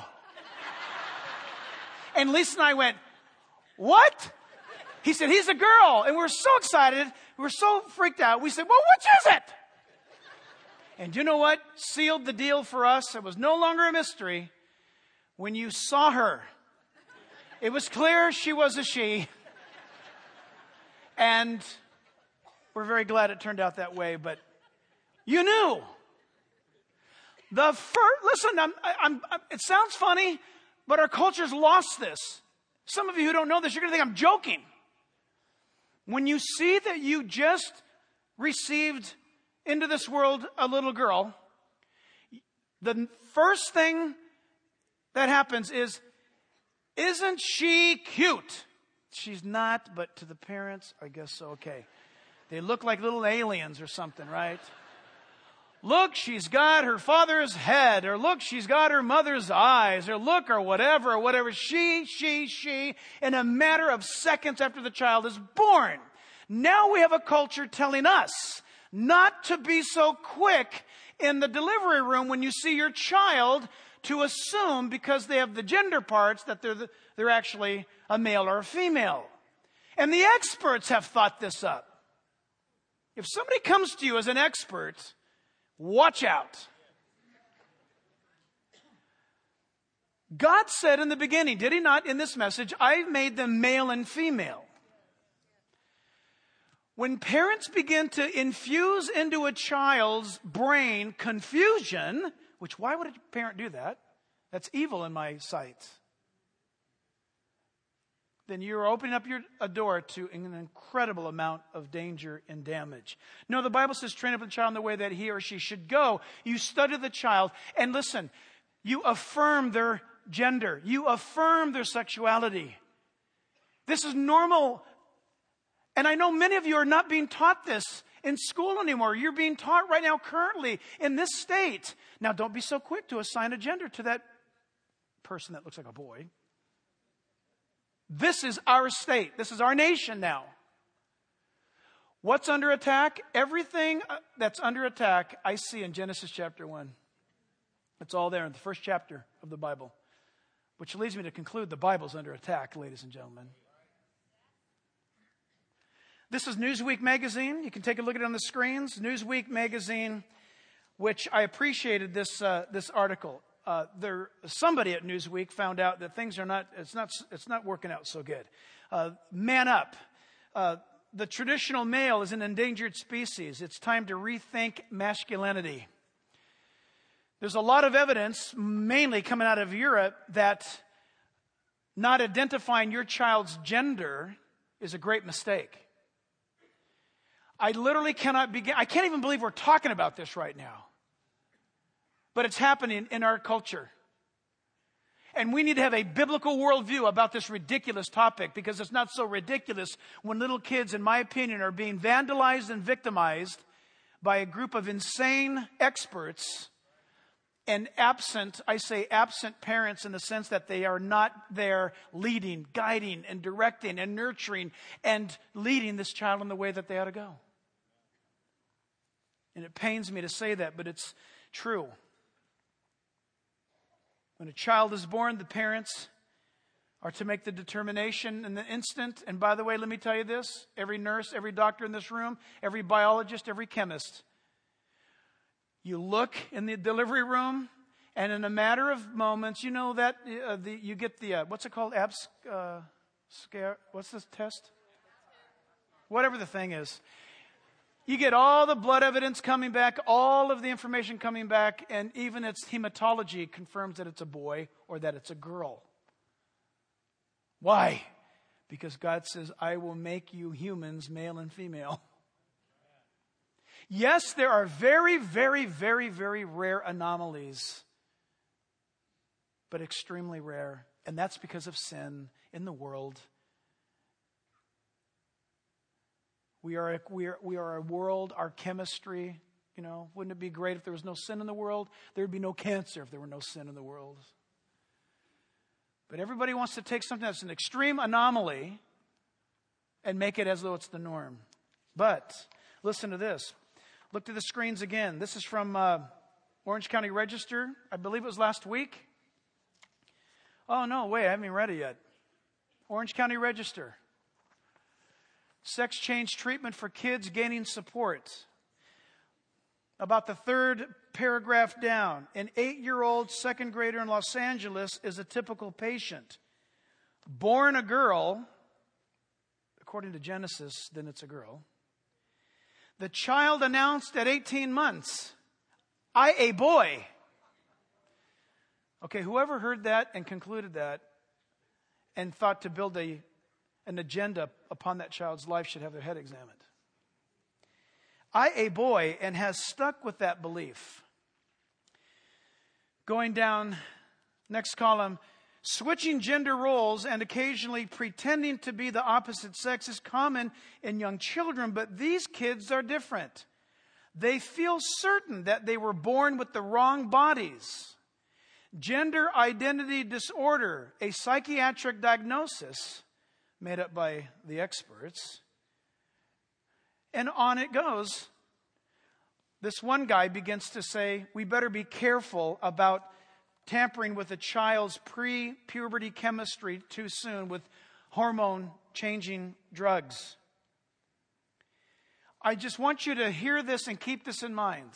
And Lisa and I went, "What?" He said, "He's a girl." And we're so excited. We're so freaked out. We said, "Well, which is it?" And you know what sealed the deal for us? It was no longer a mystery. When you saw her, it was clear she was a she. And we're very glad it turned out that way, but you knew. Listen, it sounds funny, but our culture's lost this. Some of you who don't know this, you're going to think I'm joking. When you see that you just received into this world a little girl, the first thing that happens is, "Isn't she cute?" She's not, but to the parents, I guess so, okay. They look like little aliens or something, right? "Look, she's got her father's head," or "Look, she's got her mother's eyes," or "Look," or whatever. She, in a matter of seconds after the child is born. Now we have a culture telling us not to be so quick in the delivery room when you see your child, to assume because they have the gender parts that they're actually a male or a female. And the experts have thought this up. If somebody comes to you as an expert, watch out. God said in the beginning, did he not, in this message, "I've made them male and female." When parents begin to infuse into a child's brain confusion, which why would a parent do that? That's evil in my sight. Then you're opening up a door to an incredible amount of danger and damage. No, the Bible says, "Train up a child in the way that he or she should go." You study the child, and listen, you affirm their gender. You affirm their sexuality. This is normal. And I know many of you are not being taught this in school anymore. You're being taught right now currently in this state. Now, don't be so quick to assign a gender to that person that looks like a boy. This is our state. This is our nation now. What's under attack? Everything that's under attack I see in Genesis chapter 1. It's all there in the first chapter of the Bible. Which leads me to conclude the Bible's under attack, ladies and gentlemen. This is Newsweek magazine. You can take a look at it on the screens. Newsweek magazine, which I appreciated this article. Somebody at Newsweek found out that things are it's not working out so good. Man up. The traditional male is an endangered species. It's time to rethink masculinity. There's a lot of evidence, mainly coming out of Europe, that not identifying your child's gender is a great mistake. I literally cannot begin. I can't even believe we're talking about this right now. But it's happening in our culture. And we need to have a biblical worldview about this ridiculous topic, because it's not so ridiculous when little kids, in my opinion, are being vandalized and victimized by a group of insane experts and absent parents, in the sense that they are not there leading, guiding, and directing and nurturing and leading this child in the way that they ought to go. And it pains me to say that, but it's true. When a child is born, the parents are to make the determination in the instant. And by the way, let me tell you this. Every nurse, every doctor in this room, every biologist, every chemist. You look in the delivery room, and in a matter of moments, you know that you get the, what's it called? What's this test? Whatever the thing is. You get all the blood evidence coming back, all of the information coming back, and even its hematology confirms that it's a boy or that it's a girl. Why? Because God says, I will make you humans, male and female. Yes, there are very, very, very, very rare anomalies, but extremely rare. And that's because of sin in the world. We are a world, our chemistry, wouldn't it be great if there was no sin in the world? There would be no cancer if there were no sin in the world. But everybody wants to take something that's an extreme anomaly and make it as though it's the norm. But listen to this. Look to the screens again. This is from Orange County Register. I believe it was last week. Oh, no, wait, I haven't even read it yet. Orange County Register. Sex change treatment for kids gaining support. About the third paragraph down. An 8-year-old second grader in Los Angeles is a typical patient. Born a girl, according to Genesis, then it's a girl. The child announced at 18 months, I a boy. Okay, whoever heard that and concluded that and thought to build an agenda upon that child's life should have their head examined. I a boy, and has stuck with that belief. Going down, next column, switching gender roles and occasionally pretending to be the opposite sex is common in young children, but these kids are different. They feel certain that they were born with the wrong bodies. Gender identity disorder, a psychiatric diagnosis made up by the experts. And on it goes. This one guy begins to say, we better be careful about tampering with a child's pre-puberty chemistry too soon with hormone-changing drugs. I just want you to hear this and keep this in mind.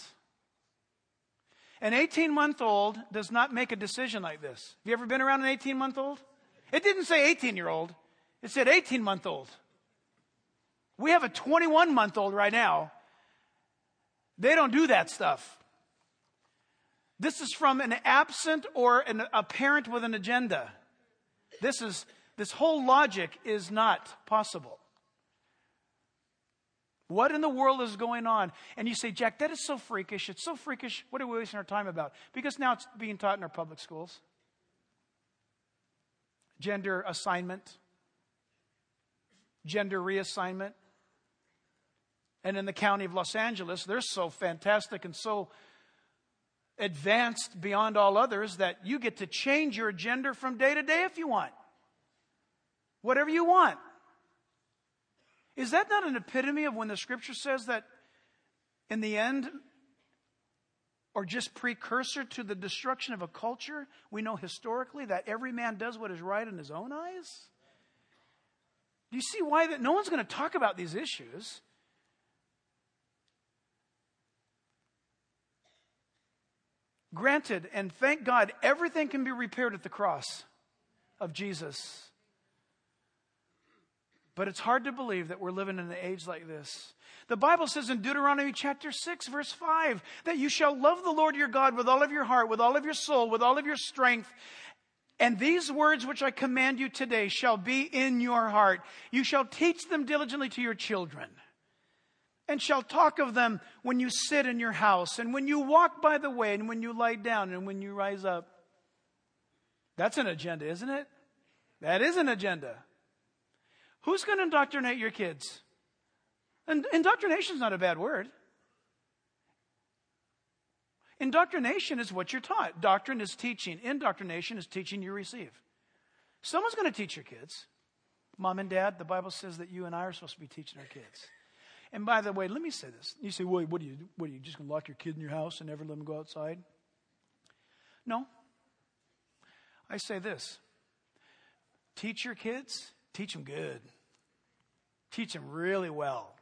An 18-month-old does not make a decision like this. Have you ever been around an 18-month-old? It didn't say 18-year-old. It said 18-month-old. We have a 21-month-old right now. They don't do that stuff. This is from an absent or a parent with an agenda. This whole logic is not possible. What in the world is going on? And you say, Jack, that is so freakish. It's so freakish. What are we wasting our time about? Because now it's being taught in our public schools. Gender assignment. Gender reassignment. And in the county of Los Angeles, they're so fantastic and so advanced beyond all others that you get to change your gender from day to day if you want. Whatever you want. Is that not an epitome of when the scripture says that in the end, or just precursor to the destruction of a culture, we know historically that every man does what is right in his own eyes? Do you see why that no one's going to talk about these issues? Granted, and thank God, everything can be repaired at the cross of Jesus. But it's hard to believe that we're living in an age like this. The Bible says in Deuteronomy chapter 6, verse 5, that you shall love the Lord your God with all of your heart, with all of your soul, with all of your strength. And these words which I command you today shall be in your heart. You shall teach them diligently to your children, and shall talk of them when you sit in your house, and when you walk by the way, and when you lie down, and when you rise up. That's an agenda, isn't it? That is an agenda. Who's going to indoctrinate your kids? And indoctrination is not a bad word. Indoctrination is what you're taught. Doctrine is teaching. Indoctrination is teaching you receive. Someone's going to teach your kids. Mom and Dad, the Bible says that you and I are supposed to be teaching our kids. And by the way, let me say this. You say, well, what are you just going to lock your kid in your house and never let them go outside? No. I say this. Teach your kids. Teach them good. Teach them really well.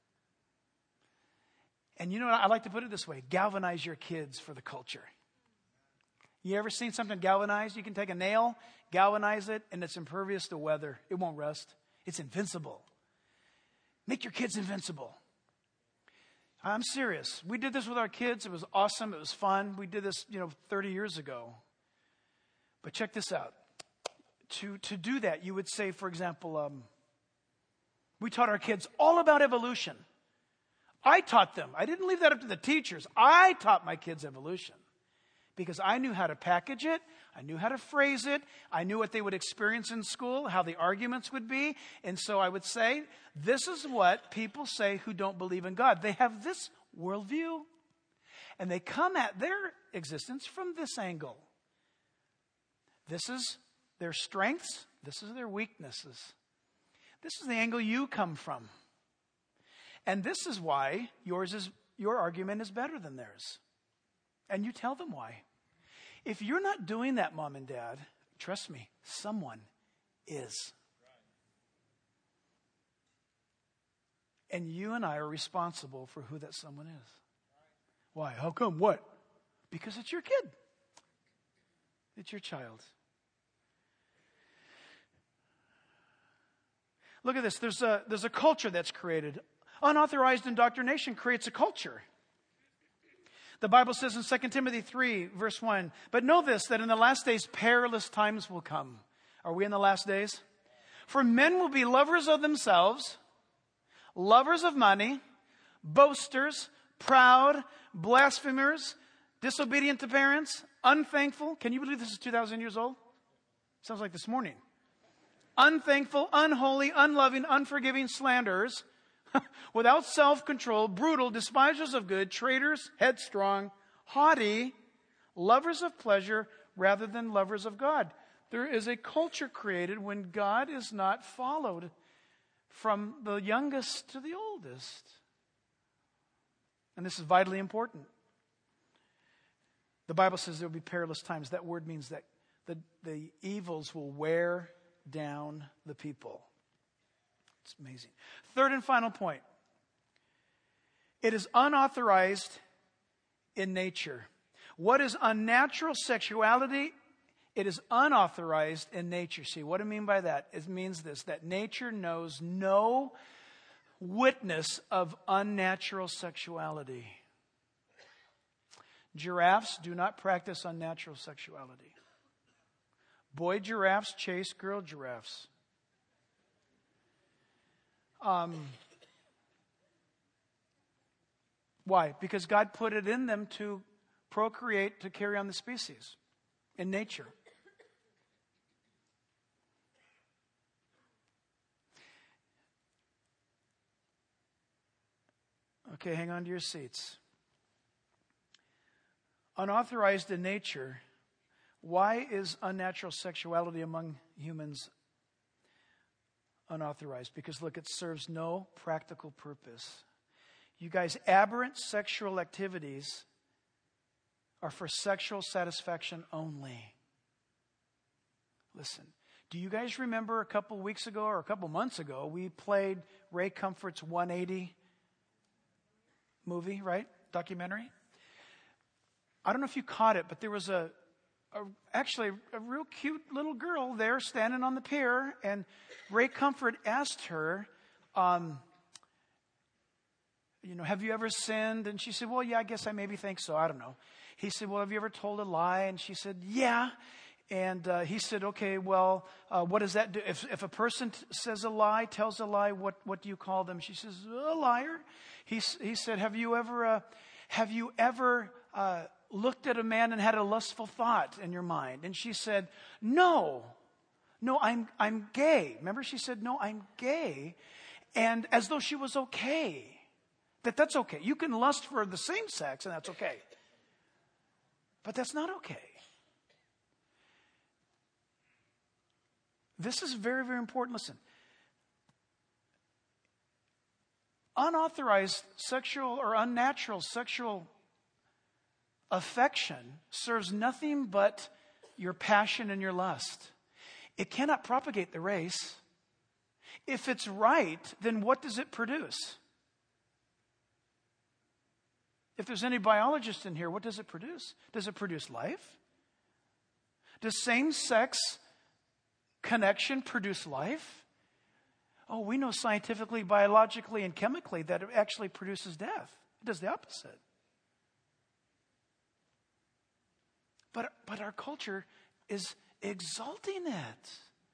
And you know what? I like to put it this way. Galvanize your kids for the culture. You ever seen something galvanized? You can take a nail, galvanize it, and it's impervious to weather. It won't rust. It's invincible. Make your kids invincible. I'm serious. We did this with our kids. It was awesome. It was fun. We did this, 30 years ago. But check this out. to do that. You would say, for example, we taught our kids all about evolution. I taught them. I didn't leave that up to the teachers. I taught my kids evolution because I knew how to package it. I knew how to phrase it. I knew what they would experience in school, how the arguments would be. And so I would say, this is what people say who don't believe in God. They have this worldview, and they come at their existence from this angle. This is their strengths. This is their weaknesses. This is the angle you come from. And this is why your argument is better than theirs. And you tell them why. If you're not doing that, Mom and Dad, trust me, someone is. And you and I are responsible for who that someone is. Why? How come? What? Because it's your kid. It's your child. Look at this. There's a culture that's created. Unauthorized indoctrination creates a culture. The Bible says in 2 Timothy 3, verse 1, but know this, that in the last days perilous times will come. Are we in the last days? For men will be lovers of themselves, lovers of money, boasters, proud, blasphemers, disobedient to parents, unthankful. Can you believe this is 2,000 years old? Sounds like this morning. Unthankful, unholy, unloving, unforgiving, slanderers, without self-control, brutal, despisers of good, traitors, headstrong, haughty, lovers of pleasure rather than lovers of God. There is a culture created when God is not followed from the youngest to the oldest. And this is vitally important. The Bible says there will be perilous times. That word means that the evils will wear down the people. It's amazing. Third and final point. It is unauthorized in nature. What is unnatural sexuality? It is unauthorized in nature. See, what do I mean by that? It means this, that nature knows no witness of unnatural sexuality. Giraffes do not practice unnatural sexuality. Boy giraffes chase girl giraffes. Why? Because God put it in them to procreate, to carry on the species in nature. Okay, hang on to your seats. Unauthorized in nature, why is unnatural sexuality among humans unauthorized? Because look, it serves no practical purpose. You guys, aberrant sexual activities are for sexual satisfaction only. Listen, do you guys remember a couple weeks ago or a couple months ago, we played Ray Comfort's 180 movie, right? Documentary. I don't know if you caught it, but there was actually a real cute little girl there standing on the pier, and Ray Comfort asked her, have you ever sinned? And she said, well, yeah, I guess I maybe think so. I don't know. He said, well, have you ever told a lie? And she said, yeah. And he said, okay, well, what does that do? If a person says a lie, tells a lie, what do you call them? She says, a liar. He said, have you ever looked at a man and had a lustful thought in your mind? And she said, no, I'm gay. Remember, she said, no, I'm gay. And as though she was okay. That's okay. You can lust for the same sex, and that's okay. But that's not okay. This is very, very important. Listen. Unauthorized sexual or unnatural sexual affection serves nothing but your passion and your lust. It cannot propagate the race. If it's right, then what does it produce? If there's any biologists in here, what does it produce? Does it produce life? Does same-sex connection produce life? Oh, we know scientifically, biologically, and chemically that it actually produces death. It does the opposite. But our culture is exalting it.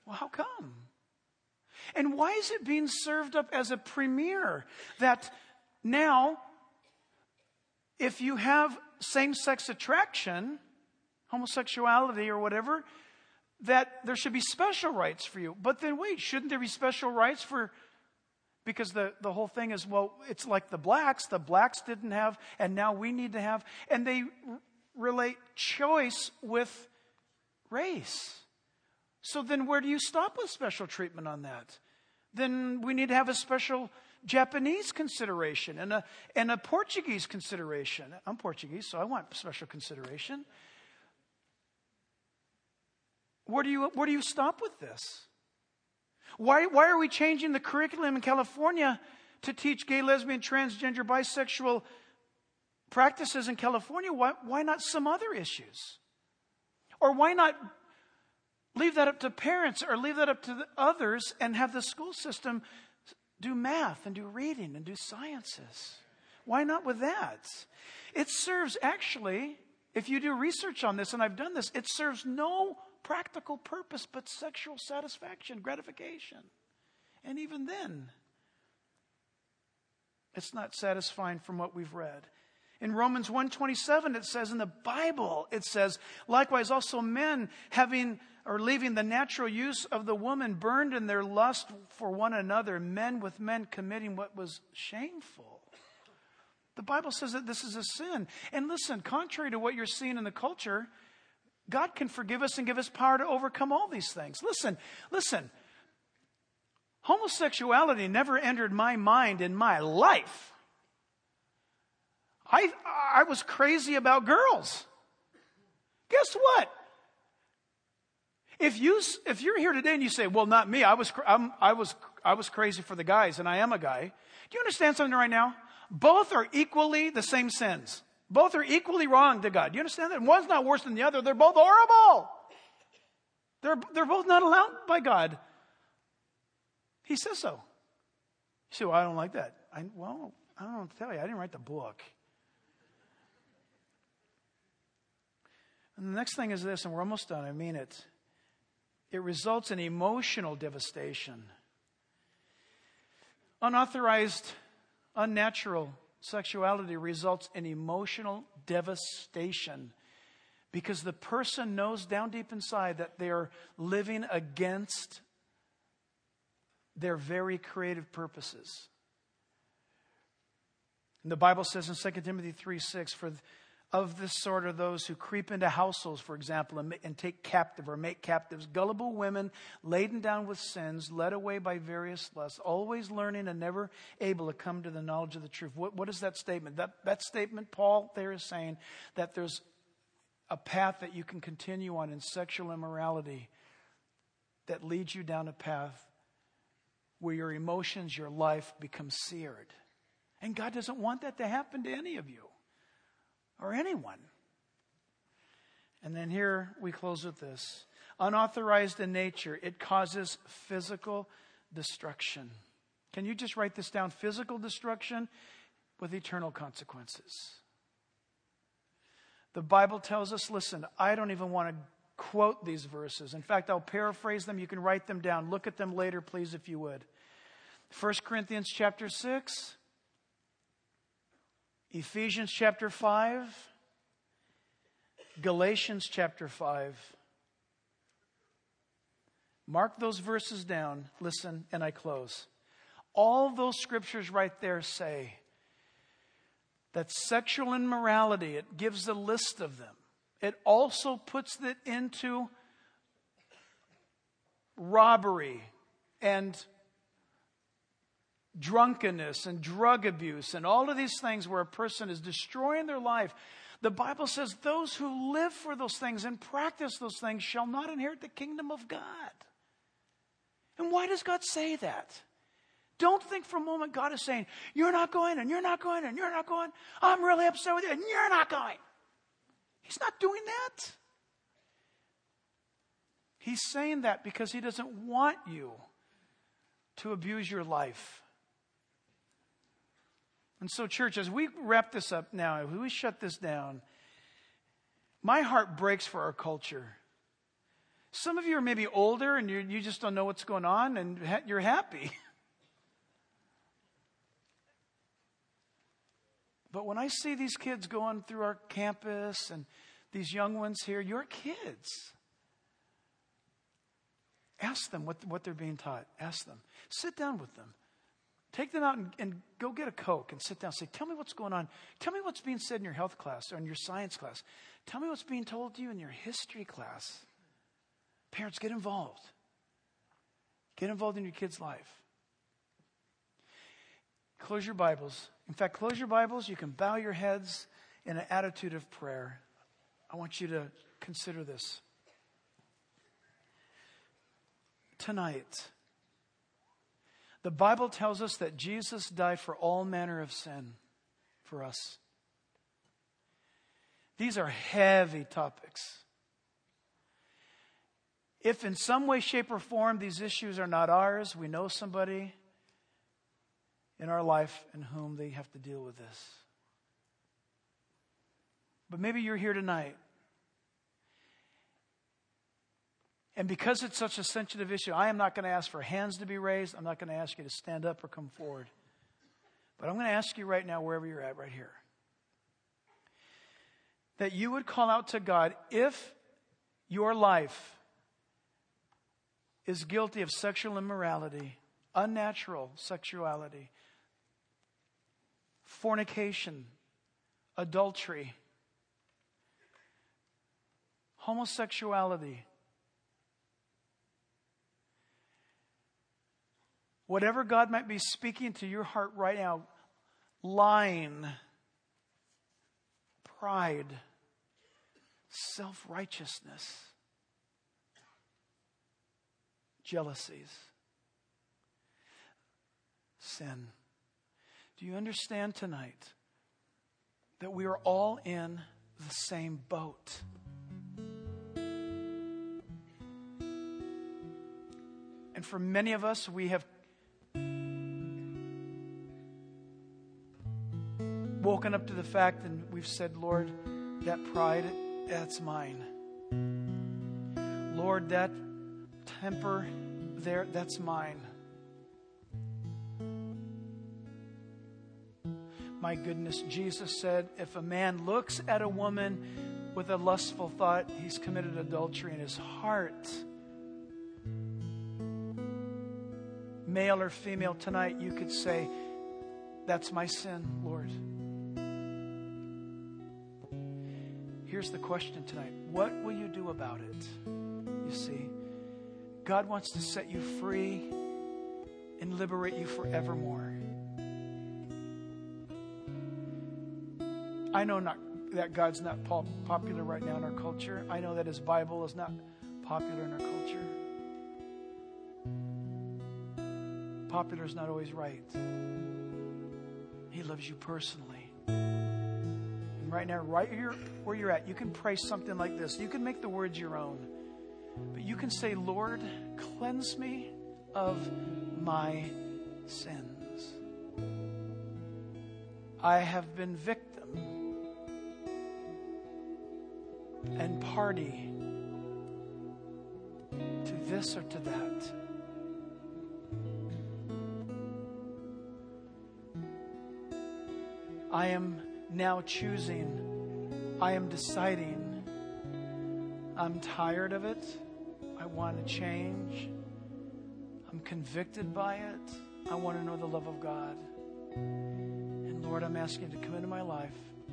Well, how come? And why is it being served up as a premiere that now, if you have same-sex attraction, homosexuality or whatever, that there should be special rights for you? But then wait, shouldn't there be special rights for... Because the whole thing is, well, it's like the blacks. The blacks didn't have, and now we need to have. And they relate choice with race. So then where do you stop with special treatment on that? Then we need to have a special Japanese consideration and a Portuguese consideration. I'm Portuguese, so I want special consideration. Where do you stop with this? Why are we changing the curriculum in California to teach gay, lesbian, transgender, bisexual practices in California? Why not some other issues? Or why not leave that up to parents or leave that up to the others and have the school system do math and do reading and do sciences? Why not with that? It serves, actually, if you do research on this, and I've done this, it serves no practical purpose but sexual satisfaction, gratification. And even then, it's not satisfying from what we've read. In Romans 1:27, it says, in the Bible, it says, likewise also men leaving the natural use of the woman, burned in their lust for one another, men with men committing what was shameful. The Bible says that this is a sin. And listen, contrary to what you're seeing in the culture, God can forgive us and give us power to overcome all these things. Listen. Homosexuality never entered my mind in my life. I was crazy about girls. Guess what? If you're here today and you say, well, not me, I was crazy for the guys, and I am a guy. Do you understand something right now? Both are equally the same sins. Both are equally wrong to God. Do you understand that? One's not worse than the other. They're both horrible. They're both not allowed by God. He says so. You say, well, I don't like that. I don't know what to tell you. I didn't write the book. And the next thing is this, and we're almost done. I mean it. It results in emotional devastation. Unauthorized, unnatural sexuality results in emotional devastation because the person knows down deep inside that they are living against their very creative purposes. And the Bible says in 2 Timothy 3:6, for of this sort are those who creep into households, for example, and take captive or make captives gullible women laden down with sins, led away by various lusts, always learning and never able to come to the knowledge of the truth. What is that statement? That statement, Paul there is saying that there's a path that you can continue on in sexual immorality that leads you down a path where your emotions, your life become seared. And God doesn't want that to happen to any of you. Or anyone. And then here we close with this. Unauthorized in nature, it causes physical destruction. Can you just write this down? Physical destruction with eternal consequences. The Bible tells us, listen, I don't even want to quote these verses. In fact, I'll paraphrase them. You can write them down. Look at them later, please, if you would. 1 Corinthians chapter 6. Ephesians chapter 5, Galatians chapter 5. Mark those verses down. Listen, and I close. All those scriptures right there say that sexual immorality, it gives a list of them. It also puts it into robbery and drunkenness and drug abuse and all of these things where a person is destroying their life. The Bible says those who live for those things and practice those things shall not inherit the kingdom of God. And why does God say that? Don't think for a moment God is saying, you're not going and you're not going and you're not going. I'm really upset with you and you're not going. He's not doing that. He's saying that because he doesn't want you to abuse your life. And so, church, as we wrap this up now, as we shut this down, my heart breaks for our culture. Some of you are maybe older and you just don't know what's going on and you're happy. But when I see these kids going through our campus and these young ones here, your kids, ask them what they're being taught. Ask them. Sit down with them. Take them out and go get a Coke and sit down and say, tell me what's going on. Tell me what's being said in your health class or in your science class. Tell me what's being told to you in your history class. Parents, get involved. Get involved in your kid's life. Close your Bibles. In fact, close your Bibles. You can bow your heads in an attitude of prayer. I want you to consider this. Tonight, the Bible tells us that Jesus died for all manner of sin for us. These are heavy topics. If in some way, shape, or form these issues are not ours, we know somebody in our life in whom they have to deal with this. But maybe you're here tonight. And because it's such a sensitive issue, I am not going to ask for hands to be raised. I'm not going to ask you to stand up or come forward. But I'm going to ask you right now, wherever you're at, right here, that you would call out to God if your life is guilty of sexual immorality, unnatural sexuality, fornication, adultery, homosexuality, whatever God might be speaking to your heart right now, lying, pride, self-righteousness, jealousies, sin. Do you understand tonight that we are all in the same boat? And for many of us, we have woken up to the fact and we've said, Lord, that pride, that's mine. Lord, that temper there, that's mine. My goodness, Jesus said, if a man looks at a woman with a lustful thought, he's committed adultery in his heart. Male or female, tonight you could say, that's my sin, Lord. Here's the question tonight. What will you do about it? You see, God wants to set you free and liberate you forevermore. I know that God's not popular right now in our culture. I know that His Bible is not popular in our culture. Popular is not always right. He loves you personally. And right now, right here where you're at, you can pray something like this. You can make the words your own. But you can say, Lord, cleanse me of my sins. I have been victim and party to this or to that. I am now choosing, I am deciding, I'm tired of it, I want to change, I'm convicted by it, I want to know the love of God. And Lord, I'm asking you to come into my life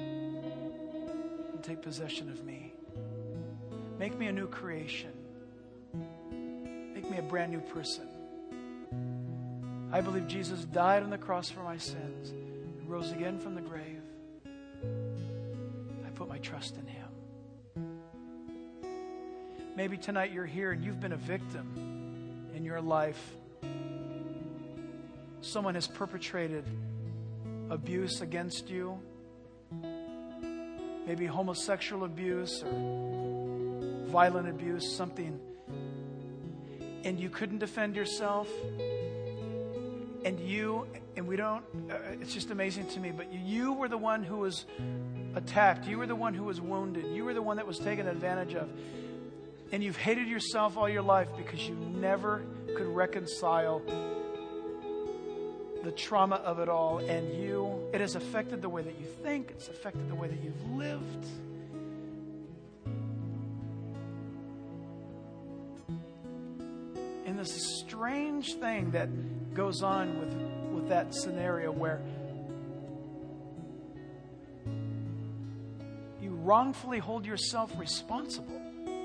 and take possession of me. Make me a new creation. Make me a brand new person. I believe Jesus died on the cross for my sins and rose again from the grave. I put my trust in Him. Maybe tonight you're here and you've been a victim in your life. Someone has perpetrated abuse against you. Maybe homosexual abuse or violent abuse, something. And you couldn't defend yourself. And we don't, it's just amazing to me, but you were the one who was attacked. You were the one who was wounded. You were the one that was taken advantage of. and you've hated yourself all your life because you never could reconcile the trauma of it all, and it has affected the way that you think, it's affected the way that you've lived. And this strange thing that goes on with that scenario where you wrongfully hold yourself responsible.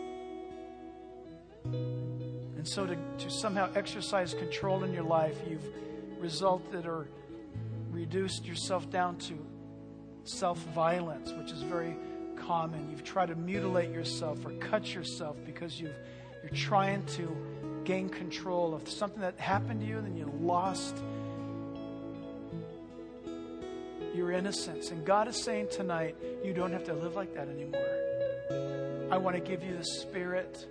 And so to somehow exercise control in your life, you've resulted or reduced yourself down to self-violence, which is very common. You've tried to mutilate yourself or cut yourself because you're trying to gain control of something that happened to you, and then you lost your innocence. And God is saying tonight, you don't have to live like that anymore. I want to give you the Spirit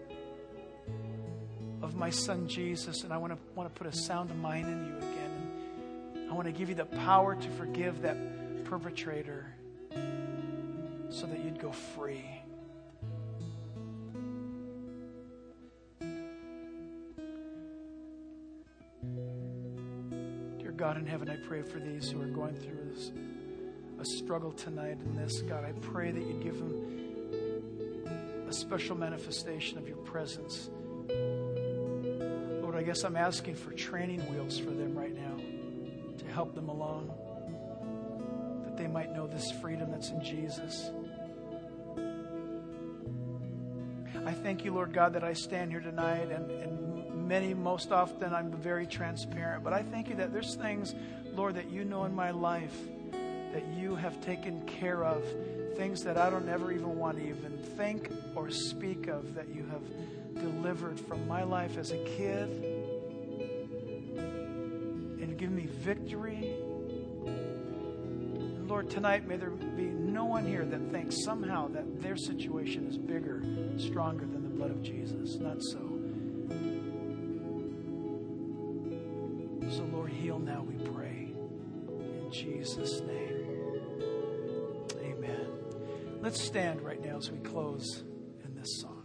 of my Son Jesus, and I want to put a sound mind in you again. And I want to give you the power to forgive that perpetrator so that you'd go free. Dear God in heaven, I pray for these who are going through a struggle tonight in this. God, I pray that you'd give them a special manifestation of your presence. Lord, I guess I'm asking for training wheels for them right now to help them along, that they might know this freedom that's in Jesus. I thank you, Lord God, that I stand here tonight, and most often I'm very transparent, but I thank you that there's things, Lord, that you know in my life that you have taken care of, things that I don't ever even want to even think or speak of, that you have delivered from my life as a kid and given me victory. And Lord, tonight may there be no one here that thinks somehow that their situation is bigger, stronger than the blood of Jesus. Not so. So Lord, heal now, we pray. In Jesus' name. Amen. Let's stand right now as we close in this song.